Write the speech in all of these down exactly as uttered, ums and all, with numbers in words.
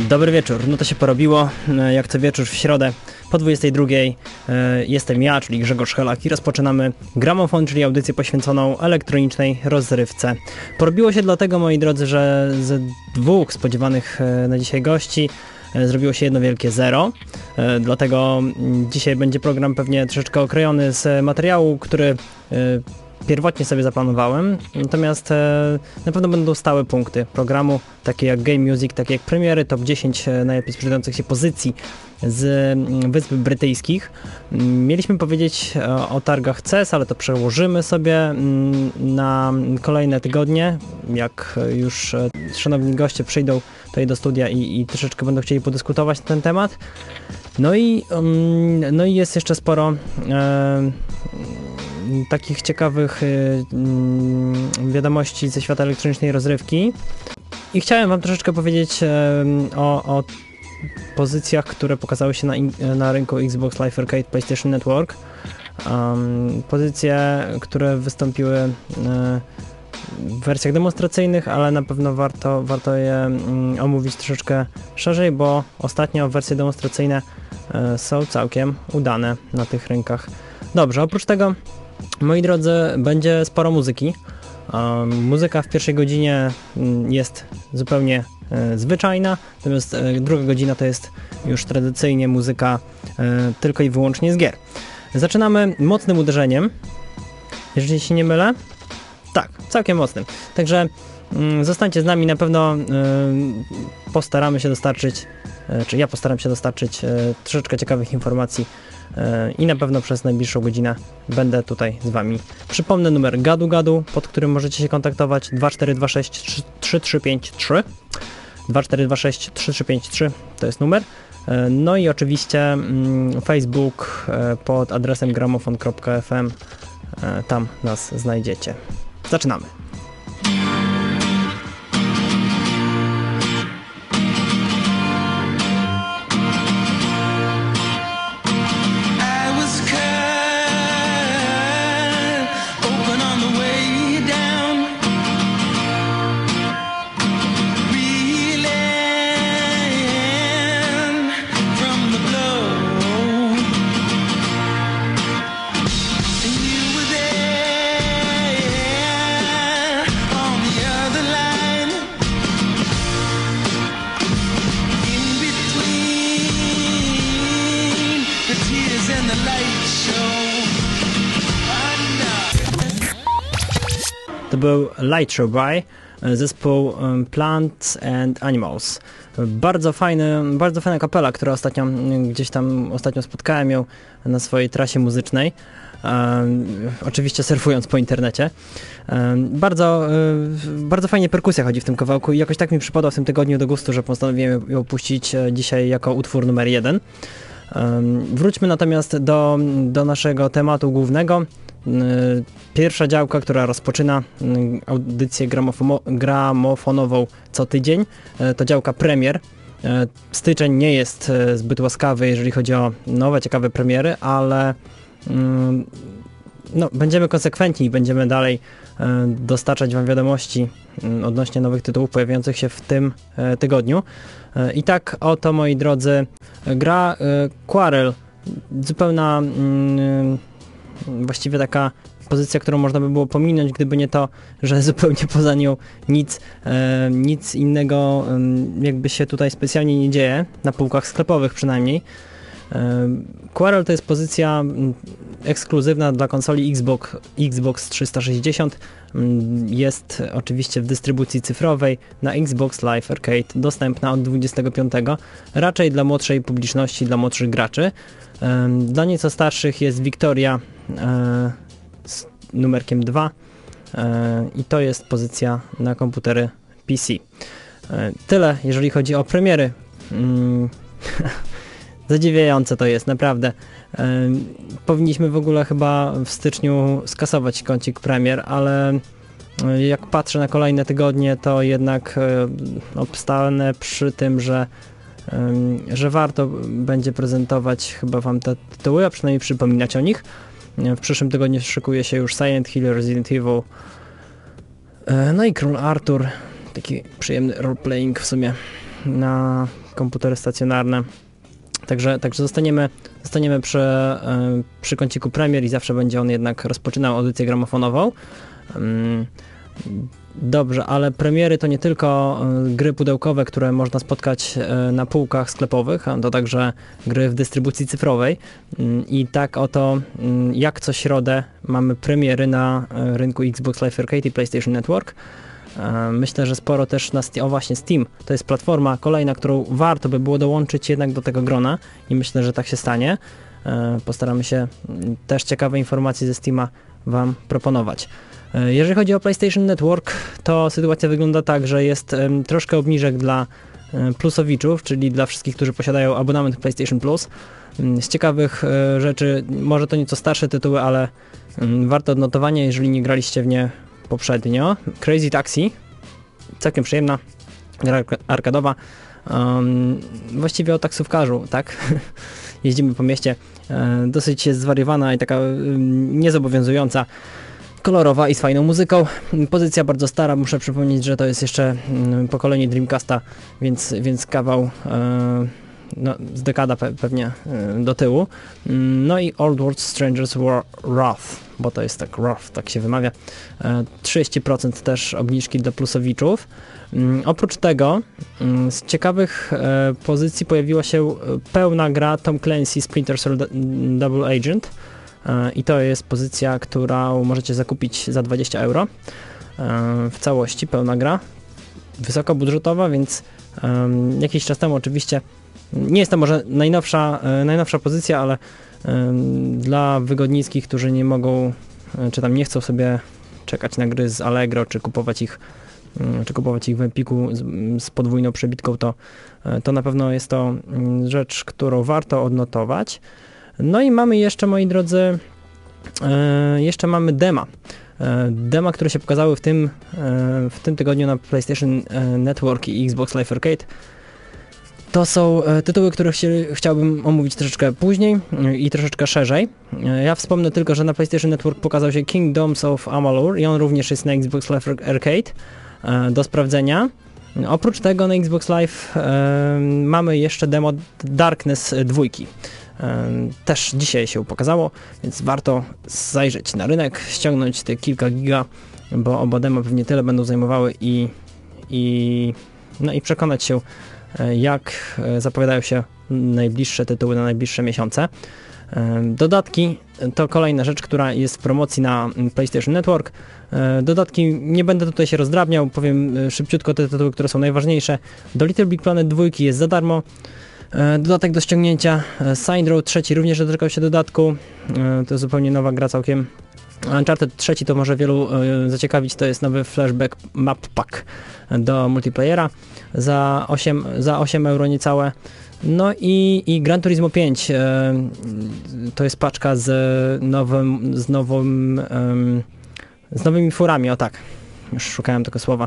Dobry wieczór, no to się porobiło, jak co wieczór w środę po dwudziestej drugiej jestem ja, czyli Grzegorz Helak i rozpoczynamy Gramofon, czyli audycję poświęconą elektronicznej rozrywce. Porobiło się dlatego, moi drodzy, że z dwóch spodziewanych na dzisiaj gości zrobiło się jedno wielkie zero, dlatego dzisiaj będzie program pewnie troszeczkę okrojony z materiału, który pierwotnie sobie zaplanowałem, natomiast e, na pewno będą stałe punkty programu, takie jak Game Music, takie jak premiery, top dziesięć najlepiej sprzedających się pozycji z Wysp Brytyjskich. Mieliśmy powiedzieć o, o targach C E S, ale to przełożymy sobie m, na kolejne tygodnie, jak już e, szanowni goście przyjdą tutaj do studia i, i troszeczkę będą chcieli podyskutować na ten temat. No i, um, no i jest jeszcze sporo e, takich ciekawych y, y, wiadomości ze świata elektronicznej rozrywki i chciałem wam troszeczkę powiedzieć y, o, o pozycjach, które pokazały się na, in, na rynku Xbox Live Arcade PlayStation Network. Um, pozycje, które wystąpiły y, w wersjach demonstracyjnych, ale na pewno warto, warto je y, omówić troszeczkę szerzej, bo ostatnio wersje demonstracyjne y, są całkiem udane na tych rynkach. Dobrze, oprócz tego, moi drodzy, będzie sporo muzyki. Um, muzyka w pierwszej godzinie jest zupełnie e, zwyczajna, natomiast e, druga godzina to jest już tradycyjnie muzyka e, tylko i wyłącznie z gier. Zaczynamy mocnym uderzeniem, jeżeli się nie mylę. Tak, całkiem mocnym. Także mm, zostańcie z nami, na pewno e, postaramy się dostarczyć, e, czy ja postaram się dostarczyć e, troszeczkę ciekawych informacji i na pewno przez najbliższą godzinę będę tutaj z wami. Przypomnę numer Gadu Gadu, pod którym możecie się kontaktować, dwa cztery dwa sześć trzy trzy pięć trzy, dwa cztery dwa sześć trzy trzy pięć trzy to jest numer. No i oczywiście Facebook pod adresem gramofon kropka f m, tam nas znajdziecie. Zaczynamy. To był Light Show by zespół Plants and Animals. Bardzo fajny, bardzo fajna kapela, która ostatnio gdzieś tam ostatnio spotkałem ją na swojej trasie muzycznej. Um, oczywiście surfując po internecie. Um, bardzo, um, bardzo fajnie perkusja chodzi w tym kawałku i jakoś tak mi przypadła w tym tygodniu do gustu, że postanowiłem ją puścić dzisiaj jako utwór numer jeden. Um, wróćmy natomiast do, do naszego tematu głównego. Pierwsza działka, która rozpoczyna audycję gramofonową co tydzień, to działka premier. Styczeń nie jest zbyt łaskawy, jeżeli chodzi o nowe, ciekawe premiery, ale no, będziemy konsekwentni i będziemy dalej dostarczać wam wiadomości odnośnie nowych tytułów pojawiających się w tym tygodniu. I tak oto, moi drodzy, gra Quarrel, zupełna właściwie taka pozycja, którą można by było pominąć, gdyby nie to, że zupełnie poza nią nic, e, nic innego e, jakby się tutaj specjalnie nie dzieje, na półkach sklepowych przynajmniej. E, Quarrel to jest pozycja ekskluzywna dla konsoli Xbox, Xbox trzysta sześćdziesiąt. Jest oczywiście w dystrybucji cyfrowej na Xbox Live Arcade, dostępna od dwudziestego piątego, raczej dla młodszej publiczności, dla młodszych graczy. Dla nieco starszych jest Victoria e, z numerkiem dwa e, i to jest pozycja na komputery P C. E, tyle, jeżeli chodzi o premiery. Mm, zadziwiające to jest, naprawdę. E, powinniśmy w ogóle chyba w styczniu skasować kącik premier, ale jak patrzę na kolejne tygodnie, to jednak e, obstanę przy tym, że że warto będzie prezentować chyba wam te tytuły, a przynajmniej przypominać o nich. W przyszłym tygodniu szykuje się już Silent Hill, Resident Evil, no i Król Artur, taki przyjemny roleplaying w sumie na komputery stacjonarne. Także, także zostaniemy, zostaniemy przy, przy kąciku premier i zawsze będzie on jednak rozpoczynał audycję gramofonową. Dobrze, ale premiery to nie tylko gry pudełkowe, które można spotkać na półkach sklepowych, a to także gry w dystrybucji cyfrowej. I tak oto jak co środę mamy premiery na rynku Xbox Live Arcade i PlayStation Network. Myślę, że sporo też na Steam, o właśnie Steam, to jest platforma kolejna, którą warto by było dołączyć jednak do tego grona i myślę, że tak się stanie. Postaramy się też ciekawe informacje ze Steama wam proponować. Jeżeli chodzi o PlayStation Network, to sytuacja wygląda tak, że jest um, troszkę obniżek dla um, plusowiczów, czyli dla wszystkich, którzy posiadają abonament PlayStation Plus. Um, z ciekawych um, rzeczy, może to nieco starsze tytuły, ale um, warto odnotowania, jeżeli nie graliście w nie poprzednio. Crazy Taxi, całkiem przyjemna gra arkadowa, um, właściwie o taksówkarzu, tak? Jeździmy po mieście, um, dosyć jest zwariowana i taka um, niezobowiązująca, kolorowa i z fajną muzyką. Pozycja bardzo stara, muszę przypomnieć, że to jest jeszcze um, pokolenie Dreamcasta, więc, więc kawał um, no, z dekada pe pewnie um, do tyłu. Um, no i Old World Strangers War Wrath, bo to jest tak Wrath, tak się wymawia. Um, trzydzieści procent też obniżki dla plusowiczów. Um, oprócz tego um, z ciekawych um, pozycji pojawiła się pełna gra Tom Clancy Splinter Cell Double Agent. I to jest pozycja, którą możecie zakupić za dwadzieścia euro w całości, pełna gra, wysokobudżetowa, więc um, jakiś czas temu oczywiście, nie jest to może najnowsza, najnowsza pozycja, ale um, dla wygodnickich, którzy nie mogą, czy tam nie chcą sobie czekać na gry z Allegro, czy kupować ich, um, czy kupować ich w Empiku z, z podwójną przebitką, to, to na pewno jest to rzecz, którą warto odnotować. No i mamy jeszcze, moi drodzy, e, jeszcze mamy dema. E, dema, które się pokazały w tym, e, w tym tygodniu na PlayStation Network i Xbox Live Arcade. To są e, tytuły, które chci chciałbym omówić troszeczkę później e, i troszeczkę szerzej. E, ja wspomnę tylko, że na PlayStation Network pokazał się Kingdoms of Amalur i on również jest na Xbox Live Arcade e, do sprawdzenia. Oprócz tego na Xbox Live e, mamy jeszcze demo Darkness dwa. Też dzisiaj się pokazało, więc warto zajrzeć na rynek, ściągnąć te kilka giga, bo oba demo pewnie tyle będą zajmowały i, i, no i przekonać się, jak zapowiadają się najbliższe tytuły na najbliższe miesiące. Dodatki to kolejna rzecz, która jest w promocji na PlayStation Network. Dodatki nie będę tutaj się rozdrabniał, powiem szybciutko te tytuły, które są najważniejsze. Do Little Big Planet dwa jest za darmo. Dodatek do ściągnięcia, Saints Row trzy również doczekał się dodatku, to jest zupełnie nowa gra całkiem. Uncharted trzy to może wielu zaciekawić, to jest nowy flashback map pack do multiplayera za osiem, za osiem euro niecałe. No i, i Gran Turismo pięć to jest paczka z nowym, z nowym, z nowymi furami, o tak, już szukałem tego słowa.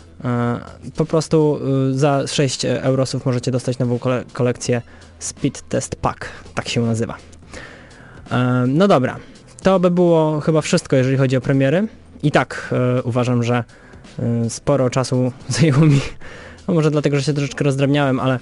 Po prostu za sześć eurosów możecie dostać nową kole kolekcję Speed Test Pack, tak się nazywa. No dobra, to by było chyba wszystko, jeżeli chodzi o premiery. I tak uważam, że sporo czasu zajęło mi, no może dlatego, że się troszeczkę rozdrabniałem, ale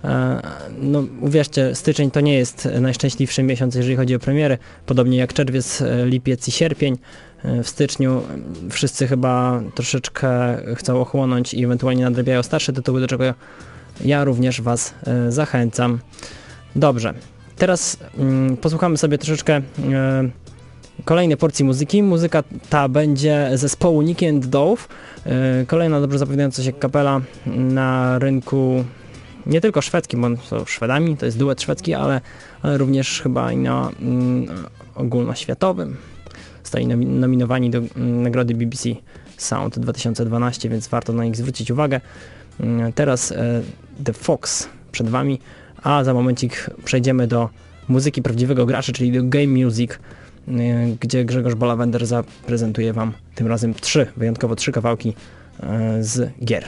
no uwierzcie, styczeń to nie jest najszczęśliwszy miesiąc, jeżeli chodzi o premiery, podobnie jak czerwiec, lipiec i sierpień. W styczniu wszyscy chyba troszeczkę chcą ochłonąć i ewentualnie nadrabiają starsze tytuły, do czego ja również was zachęcam. Dobrze, teraz mm, posłuchamy sobie troszeczkę e, kolejnej porcji muzyki. Muzyka ta będzie zespołu Nicky and Dove, e, kolejna dobrze zapowiadająca się kapela na rynku nie tylko szwedzkim, bo są Szwedami, to jest duet szwedzki, ale, ale również chyba i na mm, ogólnoświatowym. Zostali nominowani do nagrody B B C Sound dwa tysiące dwanaście, więc warto na nich zwrócić uwagę. Teraz e, The Fox przed wami, a za momencik przejdziemy do muzyki prawdziwego gracza, czyli do Game Music, e, gdzie Grzegorz Bolawender zaprezentuje wam tym razem trzy, wyjątkowo trzy kawałki e, z gier.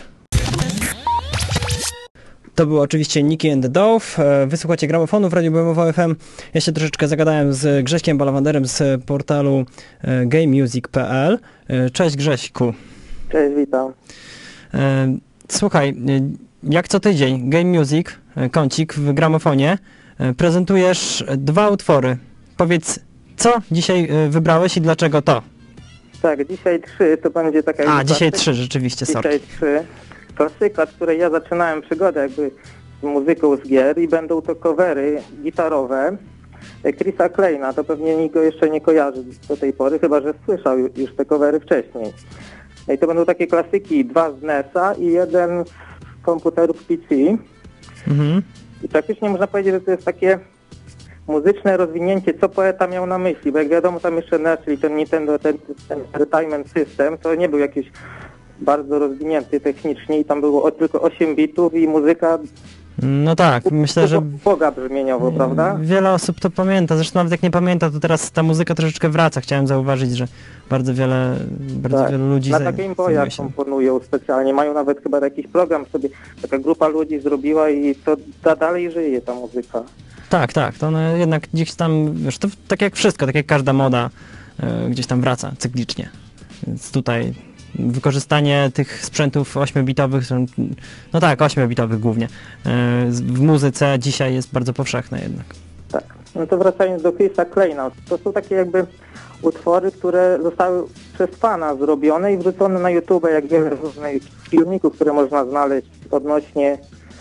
To był oczywiście Nicky and Dove. Wysłuchacie gramofonu w Radiu B M W F M. Ja się troszeczkę zagadałem z Grześkiem Balawanderem z portalu game music kropka p l. Cześć Grześku. Cześć, witam. Słuchaj, jak co tydzień Game Music e, kącik w gramofonie. E, prezentujesz dwa utwory. Powiedz, co dzisiaj e, wybrałeś i dlaczego to? Tak, dzisiaj trzy, to będzie taka... A, dzisiaj trzy, rzeczywiście, sorry. Dzisiaj trzy. Klasyka, od której ja zaczynałem przygodę jakby z muzyką z gier i będą to covery gitarowe Chrisa Kleina. To pewnie nikt go jeszcze nie kojarzy do tej pory, chyba że słyszał już te covery wcześniej. I to będą takie klasyki, dwa z N E S a i jeden z komputerów P C. Mhm. I praktycznie można powiedzieć, że to jest takie muzyczne rozwinięcie, co poeta miał na myśli, bo jak wiadomo tam jeszcze N E S, czyli ten Nintendo ten, ten Entertainment System, to nie był jakiś bardzo rozwinięty technicznie i tam było tylko osiem bitów i muzyka... No tak, myślę, że... Boga brzmieniowo, prawda? Wiele osób to pamięta, zresztą nawet jak nie pamięta, to teraz ta muzyka troszeczkę wraca. Chciałem zauważyć, że bardzo wiele, bardzo tak. wielu ludzi... Na takim boja komponują specjalnie, mają nawet chyba jakiś program sobie, taka grupa ludzi zrobiła i to da, dalej żyje ta muzyka. Tak, tak, to ona jednak gdzieś tam, wiesz, to tak jak wszystko, tak jak każda moda y, gdzieś tam wraca cyklicznie. Więc tutaj wykorzystanie tych sprzętów ośmiobitowych, no tak, ośmiobitowych głównie, y, w muzyce dzisiaj jest bardzo powszechne jednak. Tak, no to wracając do Chrisa Kleina, to są takie jakby utwory, które zostały przez fana zrobione i wrzucone na YouTube, jak wiele różnych filmików, które można znaleźć odnośnie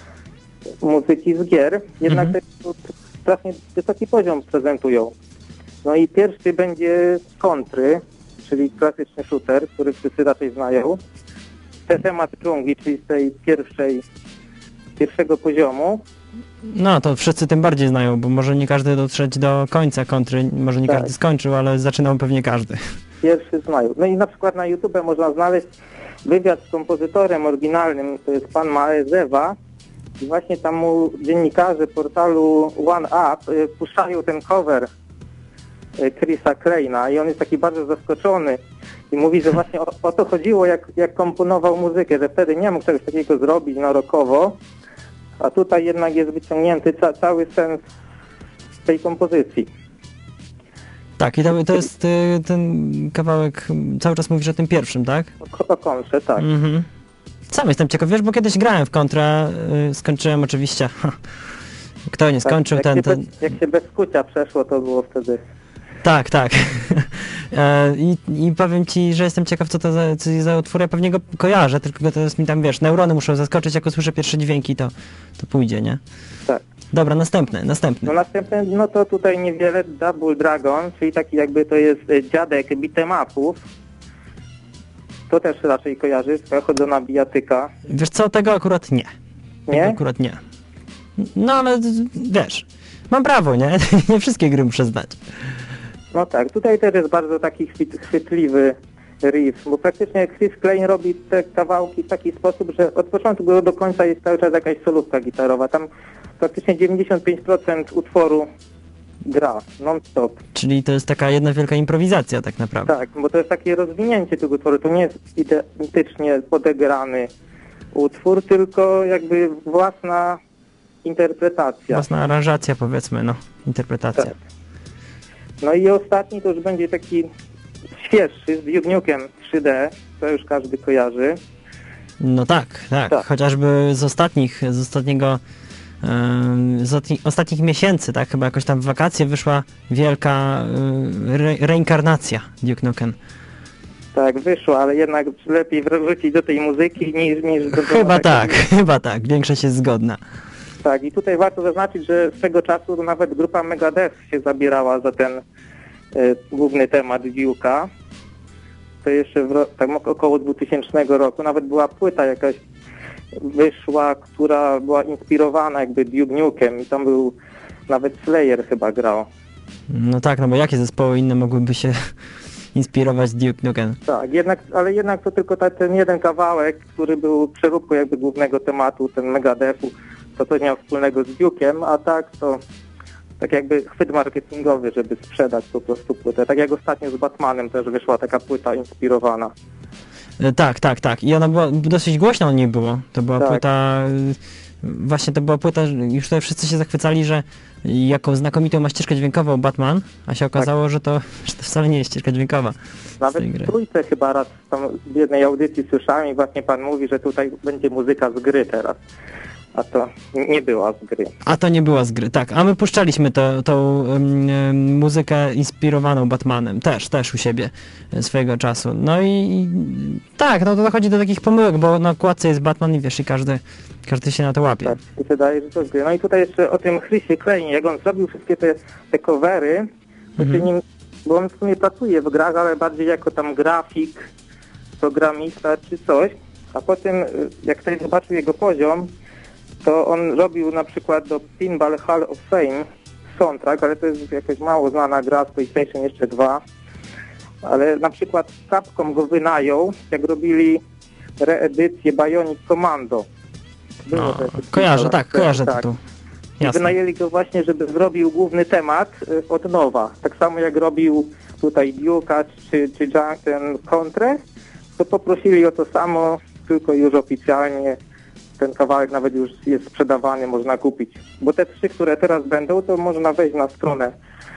muzyki z gier, jednak mm-hmm. to strasznie wysoki poziom prezentują. No i pierwszy będzie z Kontry, czyli klasyczny shooter, który wszyscy raczej znają. Ten temat dżungli, czyli z tej pierwszej, pierwszego poziomu. No to wszyscy tym bardziej znają, bo może nie każdy dotrzeć do końca Kontry, może nie tak. każdy skończył, ale zaczynał pewnie każdy. Pierwszy znają. No i na przykład na YouTube można znaleźć wywiad z kompozytorem oryginalnym, to jest pan Maezewa. I właśnie tam mu dziennikarze portalu One Up y, puszczają ten cover y, Chrisa Kleina i on jest taki bardzo zaskoczony i mówi, że właśnie o, o to chodziło, jak, jak komponował muzykę, że wtedy nie mógł czegoś takiego zrobić na rockowo, a tutaj jednak jest wyciągnięty ca, cały sens tej kompozycji. Tak, i to, to jest y, ten kawałek, cały czas mówisz o tym pierwszym, tak? O, o kontrze, tak. Mhm. Sam jestem ciekaw, wiesz, bo kiedyś grałem w kontrę, yy, skończyłem oczywiście. Kto nie skończył, tak, ten, jak ten... Się bez, jak się bez kucia przeszło, to było wtedy... Tak, tak. e, i, I powiem ci, że jestem ciekaw, co to za, co za utwór. Ja pewnie go kojarzę, tylko to jest mi tam, wiesz, neurony muszą zaskoczyć, jak usłyszę pierwsze dźwięki, to, to pójdzie, nie? Tak. Dobra, następny, następny. No następny, no to tutaj niewiele, Double Dragon, czyli taki jakby to jest dziadek beat'em upów. To też raczej kojarzysz, chodzona bijatyka. Wiesz co, tego akurat nie. Tego nie? akurat nie. No ale wiesz, mam prawo, nie? Nie wszystkie gry muszę znać. No tak, tutaj też jest bardzo taki chwyt, chwytliwy riff, bo praktycznie Chris Klein robi te kawałki w taki sposób, że od początku do końca jest cały czas jakaś solówka gitarowa. Tam praktycznie dziewięćdziesiąt pięć procent utworu gra, non-stop. Czyli to jest taka jedna wielka improwizacja tak naprawdę. Tak, bo to jest takie rozwinięcie tego utworu, to nie jest identycznie podegrany utwór, tylko jakby własna interpretacja. Własna aranżacja, powiedzmy, no, interpretacja. Tak. No i ostatni to już będzie taki świeższy, z Duke Nukem trzy D, to już każdy kojarzy. No tak, tak, tak. Chociażby z ostatnich, z ostatniego z ostatnich miesięcy, tak, chyba jakoś tam w wakacje wyszła wielka re reinkarnacja Duke Nukem. Tak, wyszła, ale jednak lepiej wrócić do tej muzyki niż... niż do chyba tak, chyba tak, większość jest zgodna. Tak, i tutaj warto zaznaczyć, że z tego czasu nawet grupa Megadeth się zabierała za ten y, główny temat Duke'a. To jeszcze w, tak około dwutysięcznego roku, nawet była płyta jakaś wyszła, która była inspirowana jakby Duke Nukem i tam był nawet Slayer chyba grał. No tak, no bo jakie zespoły inne mogłyby się inspirować Duke Nukem? Tak, jednak, ale jednak to tylko ta, ten jeden kawałek, który był przeróbką jakby głównego tematu, ten Megadethu, to coś miał wspólnego z Duke'em, a tak to tak jakby chwyt marketingowy, żeby sprzedać po prostu płytę. Tak jak ostatnio z Batmanem też wyszła taka płyta inspirowana. Tak, tak, tak. I ona była, dosyć głośno o niej było. To była tak. płyta, właśnie to była płyta, już tutaj wszyscy się zachwycali, że jaką znakomitą ma ścieżkę dźwiękową Batman, a się okazało, tak. że, to, że to wcale nie jest ścieżka dźwiękowa. Nawet w trójce chyba raz tam w jednej audycji słyszałem i właśnie pan mówi, że tutaj będzie muzyka z gry teraz. a to nie była z gry. A to nie była z gry, tak. A my puszczaliśmy to, tą um, muzykę inspirowaną Batmanem, też, też u siebie swojego czasu. No i, i tak, no to dochodzi do takich pomyłek, bo na okładce jest Batman i wiesz, i każdy, każdy się na to łapie. Tak, i wydaje, że to z gry. No i tutaj jeszcze o tym Chrisie Klainie, jak on zrobił wszystkie te, te covery, to Mhm. się nim, bo on w sumie pracuje w grach, ale bardziej jako tam grafik, programista czy coś, a potem jak ktoś zobaczył jego poziom, to on robił na przykład do Pinball Hall of Fame soundtrack, ale to jest jakoś mało znana gra z PlayStation jeszcze dwa, ale na przykład Capcom go wynajął, jak robili reedycję Bionic Commando. Było O, to jakoś kojarzę, kilka lat tak, temu, kojarzę tak. tytuł. I Jasne. wynajęli go właśnie, żeby zrobił główny temat y, od nowa. Tak samo jak robił tutaj Duke'a czy, czy Junk- ten Contrę, to poprosili o to samo, tylko już oficjalnie ten kawałek nawet już jest sprzedawany, można kupić. Bo te trzy, które teraz będą, to można wejść na stronę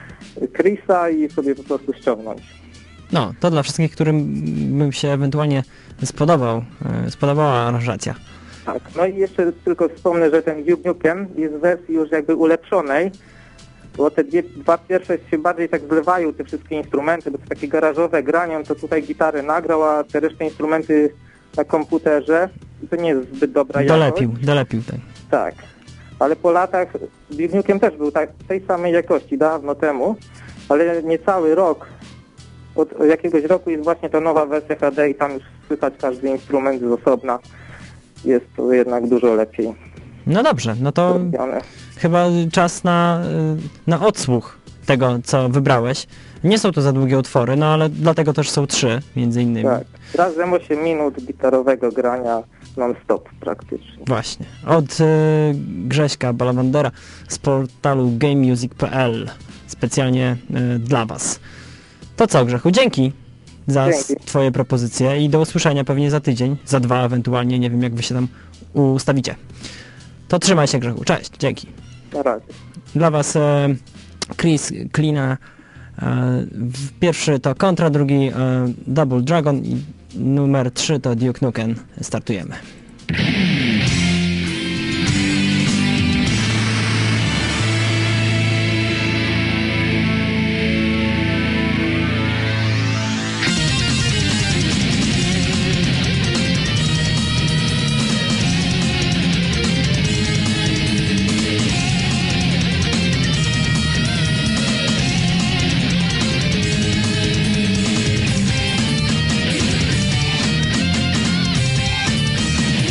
Chrisa i sobie po prostu ściągnąć. No, to dla wszystkich, którym bym się ewentualnie spodobał, e, spodobała aranżacja. Tak, no i jeszcze tylko wspomnę, że ten Duke Nukem jest w wersji już jakby ulepszonej, bo te dwie, dwa pierwsze się bardziej tak zlewają, te wszystkie instrumenty, bo to takie garażowe granie, on to tutaj gitarę nagrał, a te resztę instrumenty na komputerze, to nie jest zbyt dobra jakość. Dolepił, dolepił tak. Tak, ale po latach Duke Nukem też był tak, tej samej jakości dawno temu, ale niecały rok, od jakiegoś roku jest właśnie ta nowa wersja H D i tam już słychać każdy instrument z osobna. Jest to jednak dużo lepiej No dobrze, no to zrobione. chyba czas na, y, na odsłuch tego, co wybrałeś. Nie są to za długie utwory, no ale dlatego też są trzy, między innymi. Tak, razem osiem minut gitarowego grania non-stop praktycznie. Właśnie. Od y, Grześka Balawandera z portalu game music kropka p l. Specjalnie y, dla was. To co, Grzechu? Dzięki za Dzięki. s- twoje propozycje i do usłyszenia pewnie za tydzień, za dwa ewentualnie, nie wiem jak wy się tam ustawicie. To trzymaj się, Grzechu. Cześć, dzięki. Na razie. Dla was e, Chris Klina. E, w- pierwszy to Contra, drugi e, Double Dragon i numer trzy to Duke Nukem. Startujemy. Thank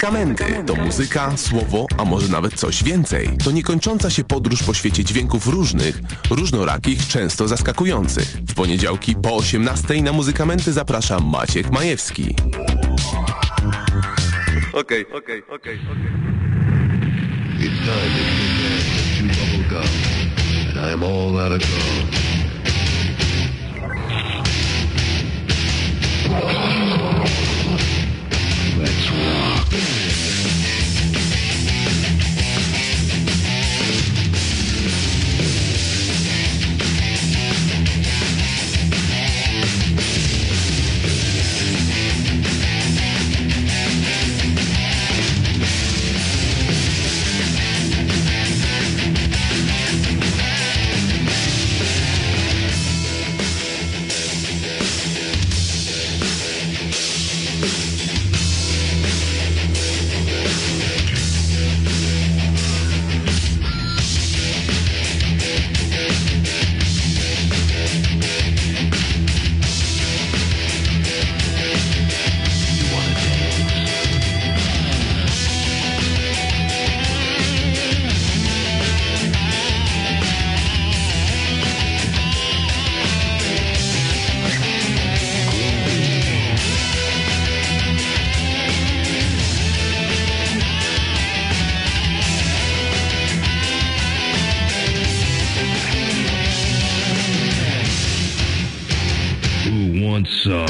Muzykamenty to muzyka, słowo, a może nawet coś więcej. To niekończąca się podróż po świecie dźwięków różnych, różnorakich, często zaskakujących. W poniedziałki po osiemnastej na Muzykamenty zaprasza Maciek Majewski. Okej, okej, okej, okej. It's time to kick in and chew bubble gum, and I'm all out of gum. Let's rock. Some.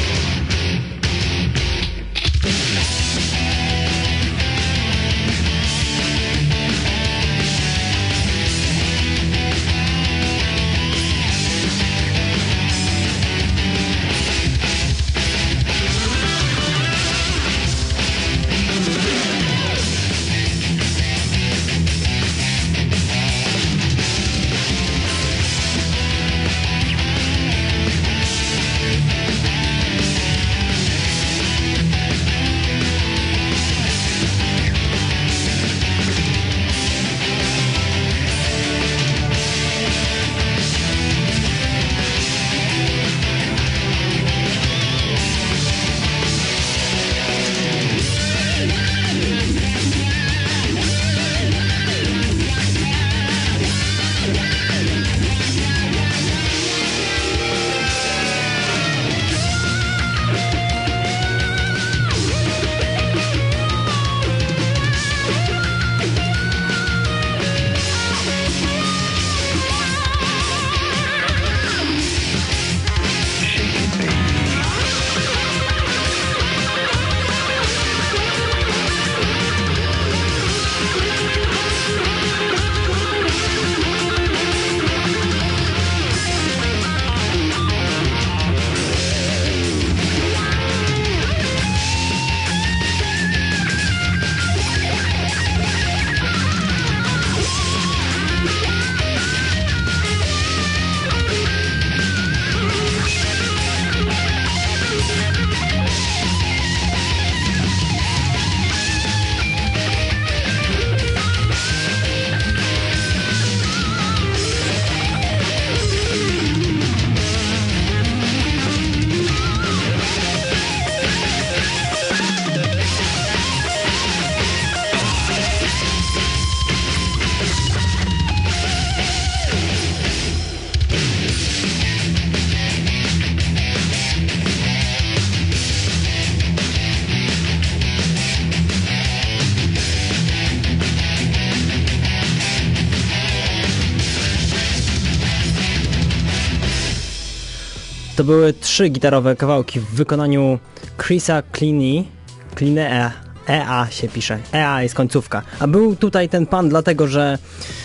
To były trzy gitarowe kawałki w wykonaniu Chrisa Cleany. Cleany E A się pisze. E A jest końcówka. A był tutaj ten pan dlatego, że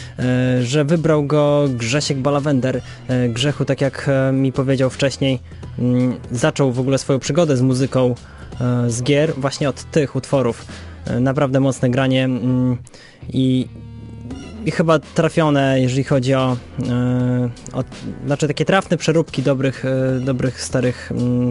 e, że wybrał go Grzesiek Balawender. E, Grzechu, tak jak e, mi powiedział wcześniej, m, zaczął w ogóle swoją przygodę z muzyką e, z gier właśnie od tych utworów. E, naprawdę mocne granie m, i I chyba trafione, jeżeli chodzi o, e, o znaczy takie trafne przeróbki dobrych, e, dobrych starych mm,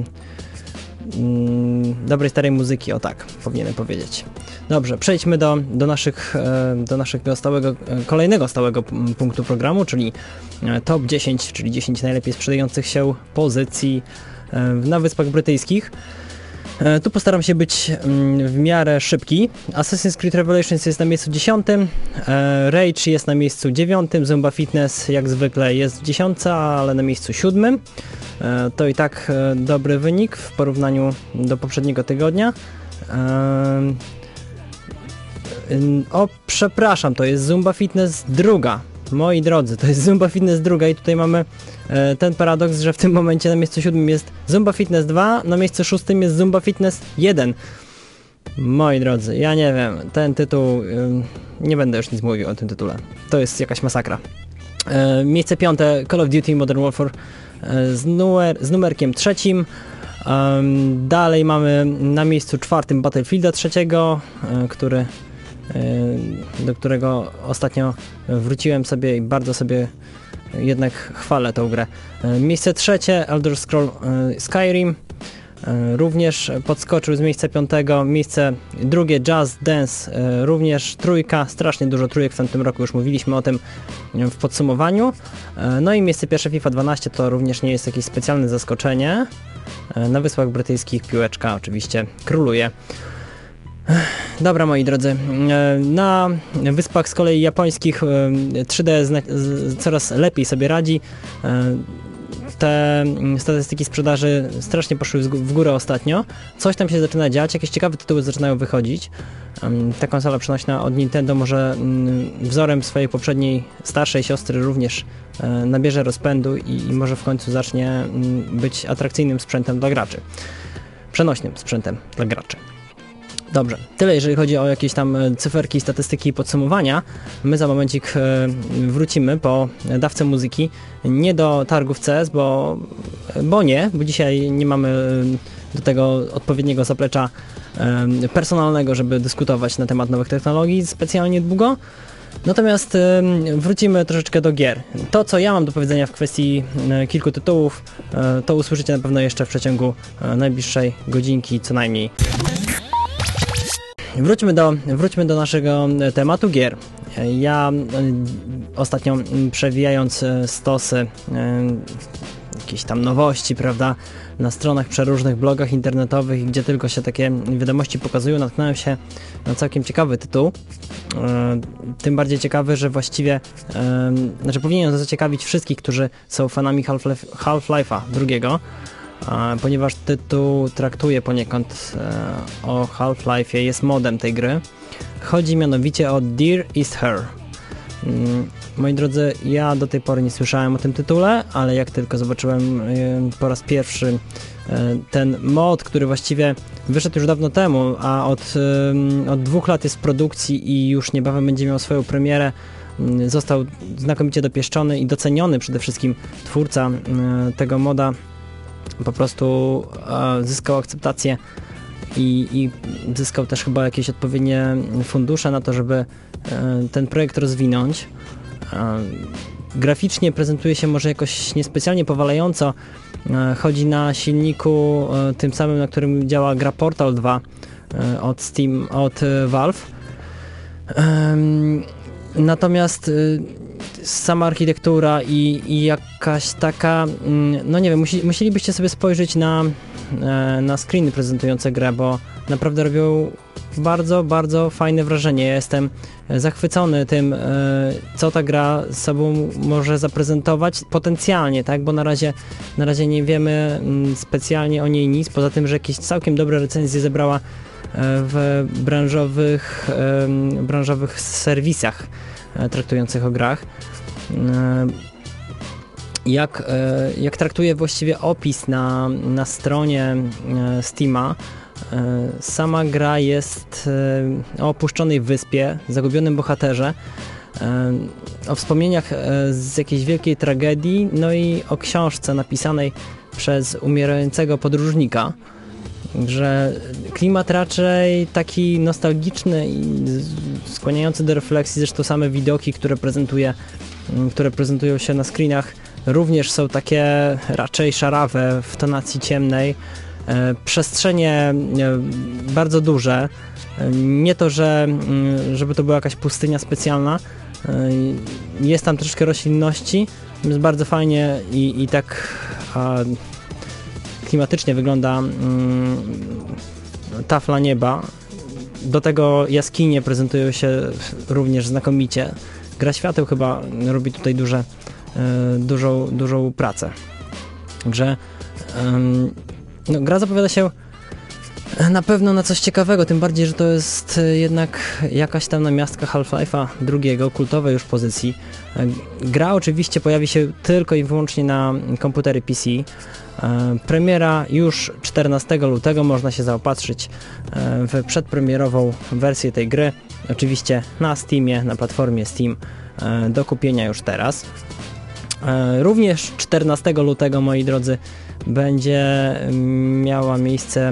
mm, dobrej starej muzyki, o tak powinienem powiedzieć. Dobrze, przejdźmy do, do, naszych, e, do naszego stałego, e, kolejnego stałego punktu programu, czyli e, top dziesięć, czyli dziesięć najlepiej sprzedających się pozycji e, na Wyspach Brytyjskich. E, tu postaram się być mm, w miarę szybki. Assassin's Creed Revelations jest na miejscu dziesiątym, e, Rage jest na miejscu dziewiątym, Zumba Fitness jak zwykle jest w dziesiątce, ale na miejscu siódmym. E, to i tak e, dobry wynik w porównaniu do poprzedniego tygodnia. E, o, przepraszam, to jest Zumba Fitness druga. Moi drodzy, to jest Zumba Fitness druga i tutaj mamy e, ten paradoks, że w tym momencie na miejscu siódmym jest Zumba Fitness dwa, na miejscu szóstym jest Zumba Fitness jeden. Moi drodzy, ja nie wiem, ten tytuł, e, nie będę już nic mówił o tym tytule. To jest jakaś masakra. E, miejsce piąte Call of Duty Modern Warfare e, z, numer, z numerkiem trzecim. Um, dalej mamy na miejscu czwartym Battlefielda trzeciego, e, który do którego ostatnio wróciłem sobie i bardzo sobie jednak chwalę tą grę. Miejsce trzecie Elder Scrolls Skyrim również podskoczył z miejsca piątego. Miejsce drugie Just Dance również trójka, strasznie dużo trójek w tamtym roku, już mówiliśmy o tym w podsumowaniu. No i miejsce pierwsze FIFA dwanaście to również nie jest jakieś specjalne zaskoczenie. Na Wyspach Brytyjskich piłeczka oczywiście króluje. Dobra, moi drodzy, na Wyspach z kolei japońskich trzy D coraz lepiej sobie radzi. Te statystyki sprzedaży strasznie poszły w górę ostatnio. Coś tam się zaczyna dziać, jakieś ciekawe tytuły zaczynają wychodzić. Ta konsola przenośna od Nintendo może wzorem swojej poprzedniej starszej siostry również nabierze rozpędu i może w końcu zacznie być atrakcyjnym sprzętem dla graczy. Przenośnym sprzętem dla graczy. Dobrze, tyle jeżeli chodzi o jakieś tam cyferki, statystyki i podsumowania. My za momencik wrócimy po dawce muzyki, nie do targów C S, bo, bo nie, bo dzisiaj nie mamy do tego odpowiedniego zaplecza personalnego, żeby dyskutować na temat nowych technologii specjalnie długo. Natomiast wrócimy troszeczkę do gier. To, co ja mam do powiedzenia w kwestii kilku tytułów, to usłyszycie na pewno jeszcze w przeciągu najbliższej godzinki co najmniej. Wróćmy do, wróćmy do naszego tematu gier. Ja ostatnio przewijając stosy, jakieś tam nowości, prawda, na stronach przeróżnych blogach internetowych, gdzie tylko się takie wiadomości pokazują, natknąłem się na całkiem ciekawy tytuł. Tym bardziej ciekawy, że właściwie, znaczy powinien zaciekawić wszystkich, którzy są fanami Half-Life, Half-Life'a drugiego. Ponieważ tytuł traktuje poniekąd e, o Half-Life'ie, jest modem tej gry. Chodzi mianowicie o Dear East Her. Mm, moi drodzy, ja do tej pory nie słyszałem o tym tytule, ale jak tylko zobaczyłem e, po raz pierwszy e, ten mod, który właściwie wyszedł już dawno temu, a od, e, od dwóch lat jest w produkcji i już niebawem będzie miał swoją premierę, e, został znakomicie dopieszczony i doceniony przede wszystkim twórca e, tego moda. Po prostu e, zyskał akceptację i, i zyskał też chyba jakieś odpowiednie fundusze na to, żeby e, ten projekt rozwinąć. E, graficznie prezentuje się może jakoś niespecjalnie powalająco. E, chodzi na silniku e, tym samym, na którym działa gra Portal dwa e, od Steam, od e, Valve. E, natomiast e, sama architektura i, i jakaś taka, no nie wiem, musi, musielibyście sobie spojrzeć na, na screeny prezentujące grę, bo naprawdę robią bardzo, bardzo fajne wrażenie. Ja jestem zachwycony tym, co ta gra sobą może zaprezentować potencjalnie, tak, bo na razie, na razie nie wiemy specjalnie o niej nic, poza tym, że jakieś całkiem dobre recenzje zebrała w branżowych, branżowych serwisach traktujących o grach. Jak, jak traktuje właściwie opis na, na stronie Steama, sama gra jest o opuszczonej wyspie, zagubionym bohaterze, o wspomnieniach z jakiejś wielkiej tragedii, no i o książce napisanej przez umierającego podróżnika. Że klimat raczej taki nostalgiczny i skłaniający do refleksji, zresztą same widoki, które prezentuje, które prezentują się na screenach, również są takie raczej szarawe w tonacji ciemnej. E, przestrzenie e, bardzo duże. E, nie to, że żeby to była jakaś pustynia specjalna. E, jest tam troszkę roślinności. Jest bardzo fajnie i, i tak a, klimatycznie wygląda mm, tafla nieba. Do tego jaskinie prezentują się również znakomicie. Gra świateł chyba robi tutaj duże, y, dużą, dużą pracę. Także y, no, gra zapowiada się na pewno na coś ciekawego, tym bardziej, że to jest jednak jakaś tam namiastka Half-Life'a drugiego, kultowej już pozycji. Gra oczywiście pojawi się tylko i wyłącznie na komputery P C. Premiera już czternastego lutego, można się zaopatrzyć w przedpremierową wersję tej gry. Oczywiście na Steamie, na platformie Steam, do kupienia już teraz. Również czternastego lutego, moi drodzy, będzie miała miejsce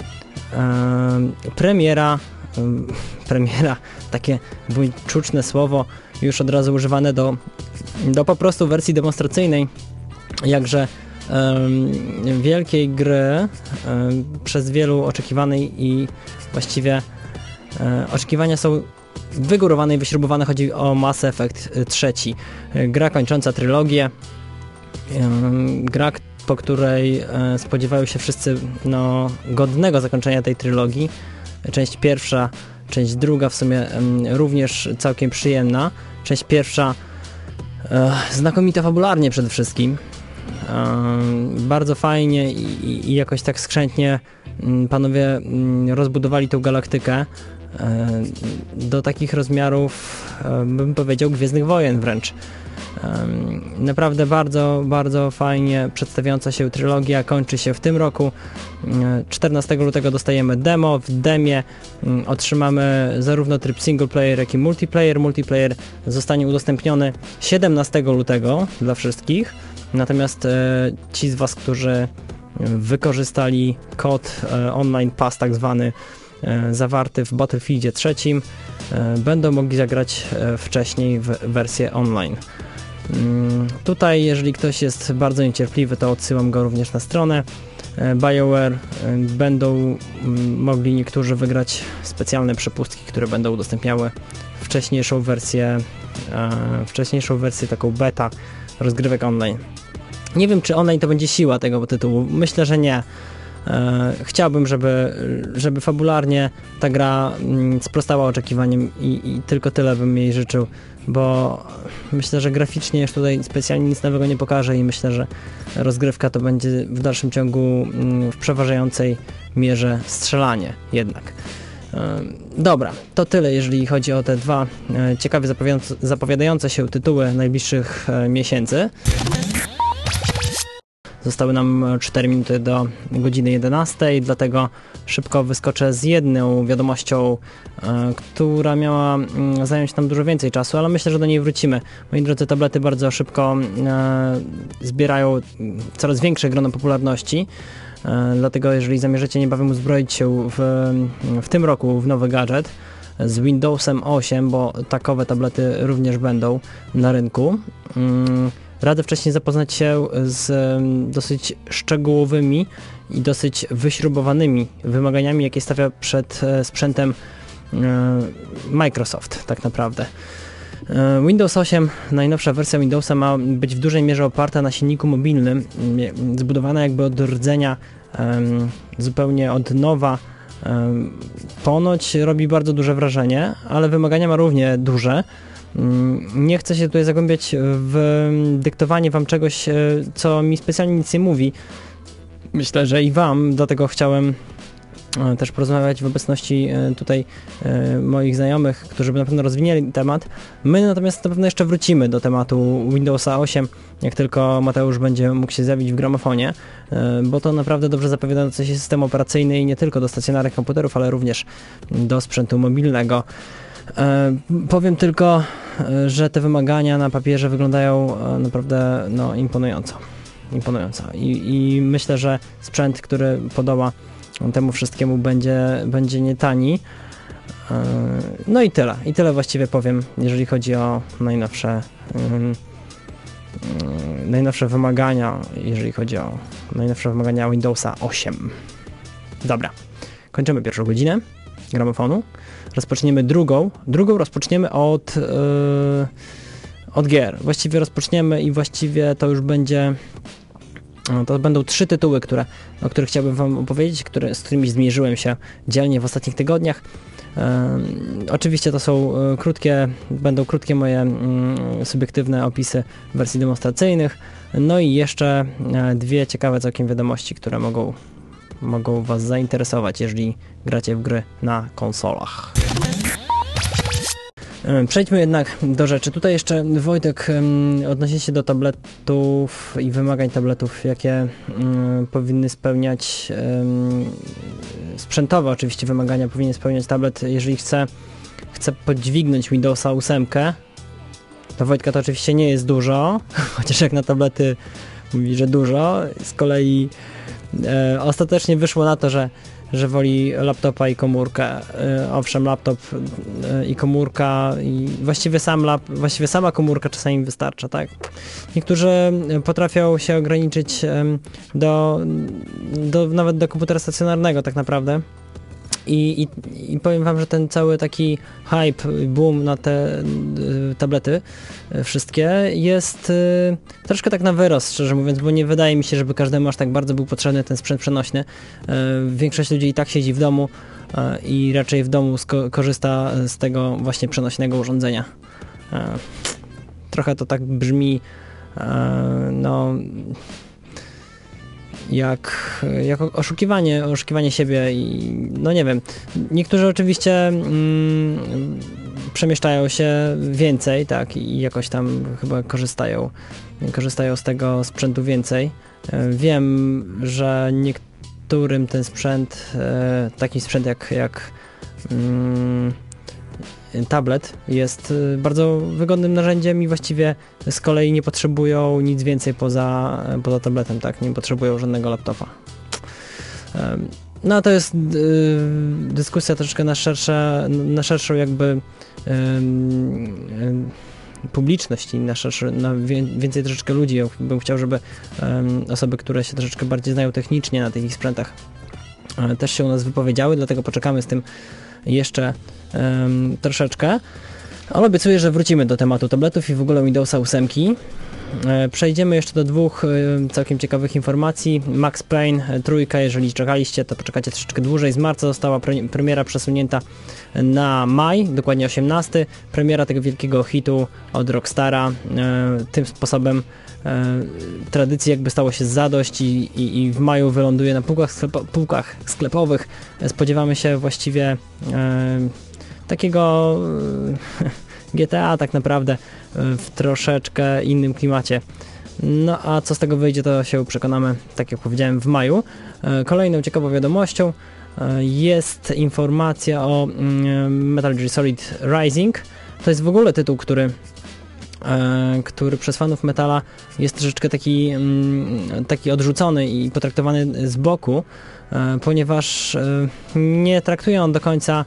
premiera, premiera, takie buńczuczne słowo, już od razu używane do, do po prostu wersji demonstracyjnej, jakże um, wielkiej gry, um, przez wielu oczekiwanej i właściwie um, oczekiwania są wygórowane i wyśrubowane. Chodzi o Mass Effect trzeci. Gra kończąca trylogię, um, gra, po której e, spodziewają się wszyscy no, godnego zakończenia tej trylogii. Część pierwsza, część druga w sumie em, również całkiem przyjemna. Część pierwsza e, znakomita fabularnie przede wszystkim. E, bardzo fajnie i, i jakoś tak skrzętnie m, panowie m, rozbudowali tą galaktykę e, do takich rozmiarów, e, bym powiedział, Gwiezdnych Wojen wręcz. Naprawdę bardzo, bardzo fajnie przedstawiająca się trylogia kończy się w tym roku. czternastego lutego dostajemy demo. W demie otrzymamy zarówno tryb single player, jak i multiplayer. Multiplayer zostanie udostępniony siedemnastego lutego dla wszystkich. Natomiast ci z Was, którzy wykorzystali kod Online Pass tak zwany zawarty w Battlefieldzie trzecim, będą mogli zagrać wcześniej w wersję online. Tutaj, jeżeli ktoś jest bardzo niecierpliwy, to odsyłam go również na stronę BioWare. Będą mogli niektórzy wygrać specjalne przepustki, które będą udostępniały wcześniejszą wersję, wcześniejszą wersję taką beta rozgrywek online. Nie wiem, czy online to będzie siła tego tytułu. Myślę, że nie. Chciałbym, żeby, żeby fabularnie ta gra sprostała oczekiwaniom i, i tylko tyle bym jej życzył, bo myślę, że graficznie już tutaj specjalnie nic nowego nie pokaże i myślę, że rozgrywka to będzie w dalszym ciągu w przeważającej mierze strzelanie jednak. Dobra, to tyle, jeżeli chodzi o te dwa ciekawie zapowiadające się tytuły najbliższych miesięcy. Zostały nam cztery minuty do godziny jedenastej, dlatego szybko wyskoczę z jedną wiadomością, e, która miała m, zająć nam dużo więcej czasu, ale myślę, że do niej wrócimy. Moi drodzy, tablety bardzo szybko e, zbierają coraz większe grono popularności, e, dlatego jeżeli zamierzycie niebawem uzbroić się w, w tym roku w nowy gadżet z Windowsem osiem, bo takowe tablety również będą na rynku, mm, radzę wcześniej zapoznać się z dosyć szczegółowymi i dosyć wyśrubowanymi wymaganiami, jakie stawia przed sprzętem Microsoft tak naprawdę. Windows osiem, najnowsza wersja Windowsa, ma być w dużej mierze oparta na silniku mobilnym, zbudowana jakby od rdzenia, zupełnie od nowa. Ponoć robi bardzo duże wrażenie, ale wymagania ma równie duże. Nie chcę się tutaj zagłębiać w dyktowanie wam czegoś, co mi specjalnie nic nie mówi. Myślę, że i wam, dlatego chciałem też porozmawiać w obecności tutaj moich znajomych, którzy by na pewno rozwinęli temat. My natomiast na pewno jeszcze wrócimy do tematu Windowsa osiem, jak tylko Mateusz będzie mógł się zjawić w gramofonie, bo to naprawdę dobrze zapowiadający się system operacyjny i nie tylko do stacjonarnych komputerów, ale również do sprzętu mobilnego. E, powiem tylko, że te wymagania na papierze wyglądają e, naprawdę no, imponująco. imponująco. I, I myślę, że sprzęt, który podoła temu wszystkiemu, będzie, będzie nie tani. E, no i tyle. I tyle właściwie powiem, jeżeli chodzi o najnowsze, um, um, najnowsze wymagania, jeżeli chodzi o najnowsze wymagania Windowsa osiem. Dobra, kończymy pierwszą godzinę gramofonu. Rozpoczniemy drugą. Drugą rozpoczniemy od, yy, od gier. Właściwie rozpoczniemy i właściwie to już będzie To będą trzy tytuły, które, o których chciałbym wam opowiedzieć, które, z którymi zmierzyłem się dzielnie w ostatnich tygodniach. E, oczywiście to są krótkie, będą krótkie moje mm, subiektywne opisy wersji demonstracyjnych, no i jeszcze dwie ciekawe całkiem wiadomości, które mogą, mogą was zainteresować, jeżeli gracie w gry na konsolach. Przejdźmy jednak do rzeczy. Tutaj jeszcze Wojtek odnosi się do tabletów i wymagań tabletów, jakie um, powinny spełniać um, sprzętowe oczywiście wymagania powinien spełniać tablet, jeżeli chce, chce podźwignąć Windowsa osiem. To Wojtka to oczywiście nie jest dużo, chociaż jak na tablety mówi, że dużo. Z kolei e, ostatecznie wyszło na to, że że woli laptopa i komórkę. Yy, owszem, laptop yy, i komórka i właściwie sam lap, właściwie sama komórka czasami wystarcza, tak? Niektórzy potrafią się ograniczyć yy, do, do nawet do komputera stacjonarnego tak naprawdę. I, i, I powiem wam, że ten cały taki hype, boom na te y, tablety y, wszystkie jest y, troszkę tak na wyrost, szczerze mówiąc, bo nie wydaje mi się, żeby każdemu aż tak bardzo był potrzebny ten sprzęt przenośny. Y, większość ludzi i tak siedzi w domu y, i raczej w domu sko- korzysta z tego właśnie przenośnego urządzenia. Y, trochę to tak brzmi, y, no... Jak, jak oszukiwanie, oszukiwanie siebie i no nie wiem, niektórzy oczywiście mm, przemieszczają się więcej, tak, i jakoś tam chyba korzystają, korzystają z tego sprzętu więcej. Wiem, że niektórym ten sprzęt, taki sprzęt jak, jak mm, tablet jest bardzo wygodnym narzędziem i właściwie z kolei nie potrzebują nic więcej poza, poza tabletem, tak? Nie potrzebują żadnego laptopa. No to jest y, dyskusja troszeczkę na, szersze, na szerszą jakby y, y, publiczność i na, szerszy, na więcej troszeczkę ludzi. Ja bym chciał, żeby y, osoby, które się troszeczkę bardziej znają technicznie na tych sprzętach y, też się u nas wypowiedziały, dlatego poczekamy z tym jeszcze um, troszeczkę. Ale obiecuję, że wrócimy do tematu tabletów i w ogóle Windowsa osiem. E, przejdziemy jeszcze do dwóch e, całkiem ciekawych informacji. Max Payne trójka, jeżeli czekaliście, to poczekacie troszeczkę dłużej. Z marca została pre- premiera przesunięta na maj, dokładnie osiemnasty. Premiera tego wielkiego hitu od Rockstara. E, tym sposobem e, tradycji jakby stało się zadość i, i, i w maju wyląduje na półkach, sklepo- półkach sklepowych. E, spodziewamy się właściwie e, takiego e, G T A tak naprawdę w troszeczkę innym klimacie. No a co z tego wyjdzie, to się przekonamy, tak jak powiedziałem, w maju. Kolejną ciekawą wiadomością jest informacja o Metal Gear Solid Rising. To jest w ogóle tytuł, który który przez fanów Metala jest troszeczkę taki, taki odrzucony i potraktowany z boku, ponieważ nie traktuje on do końca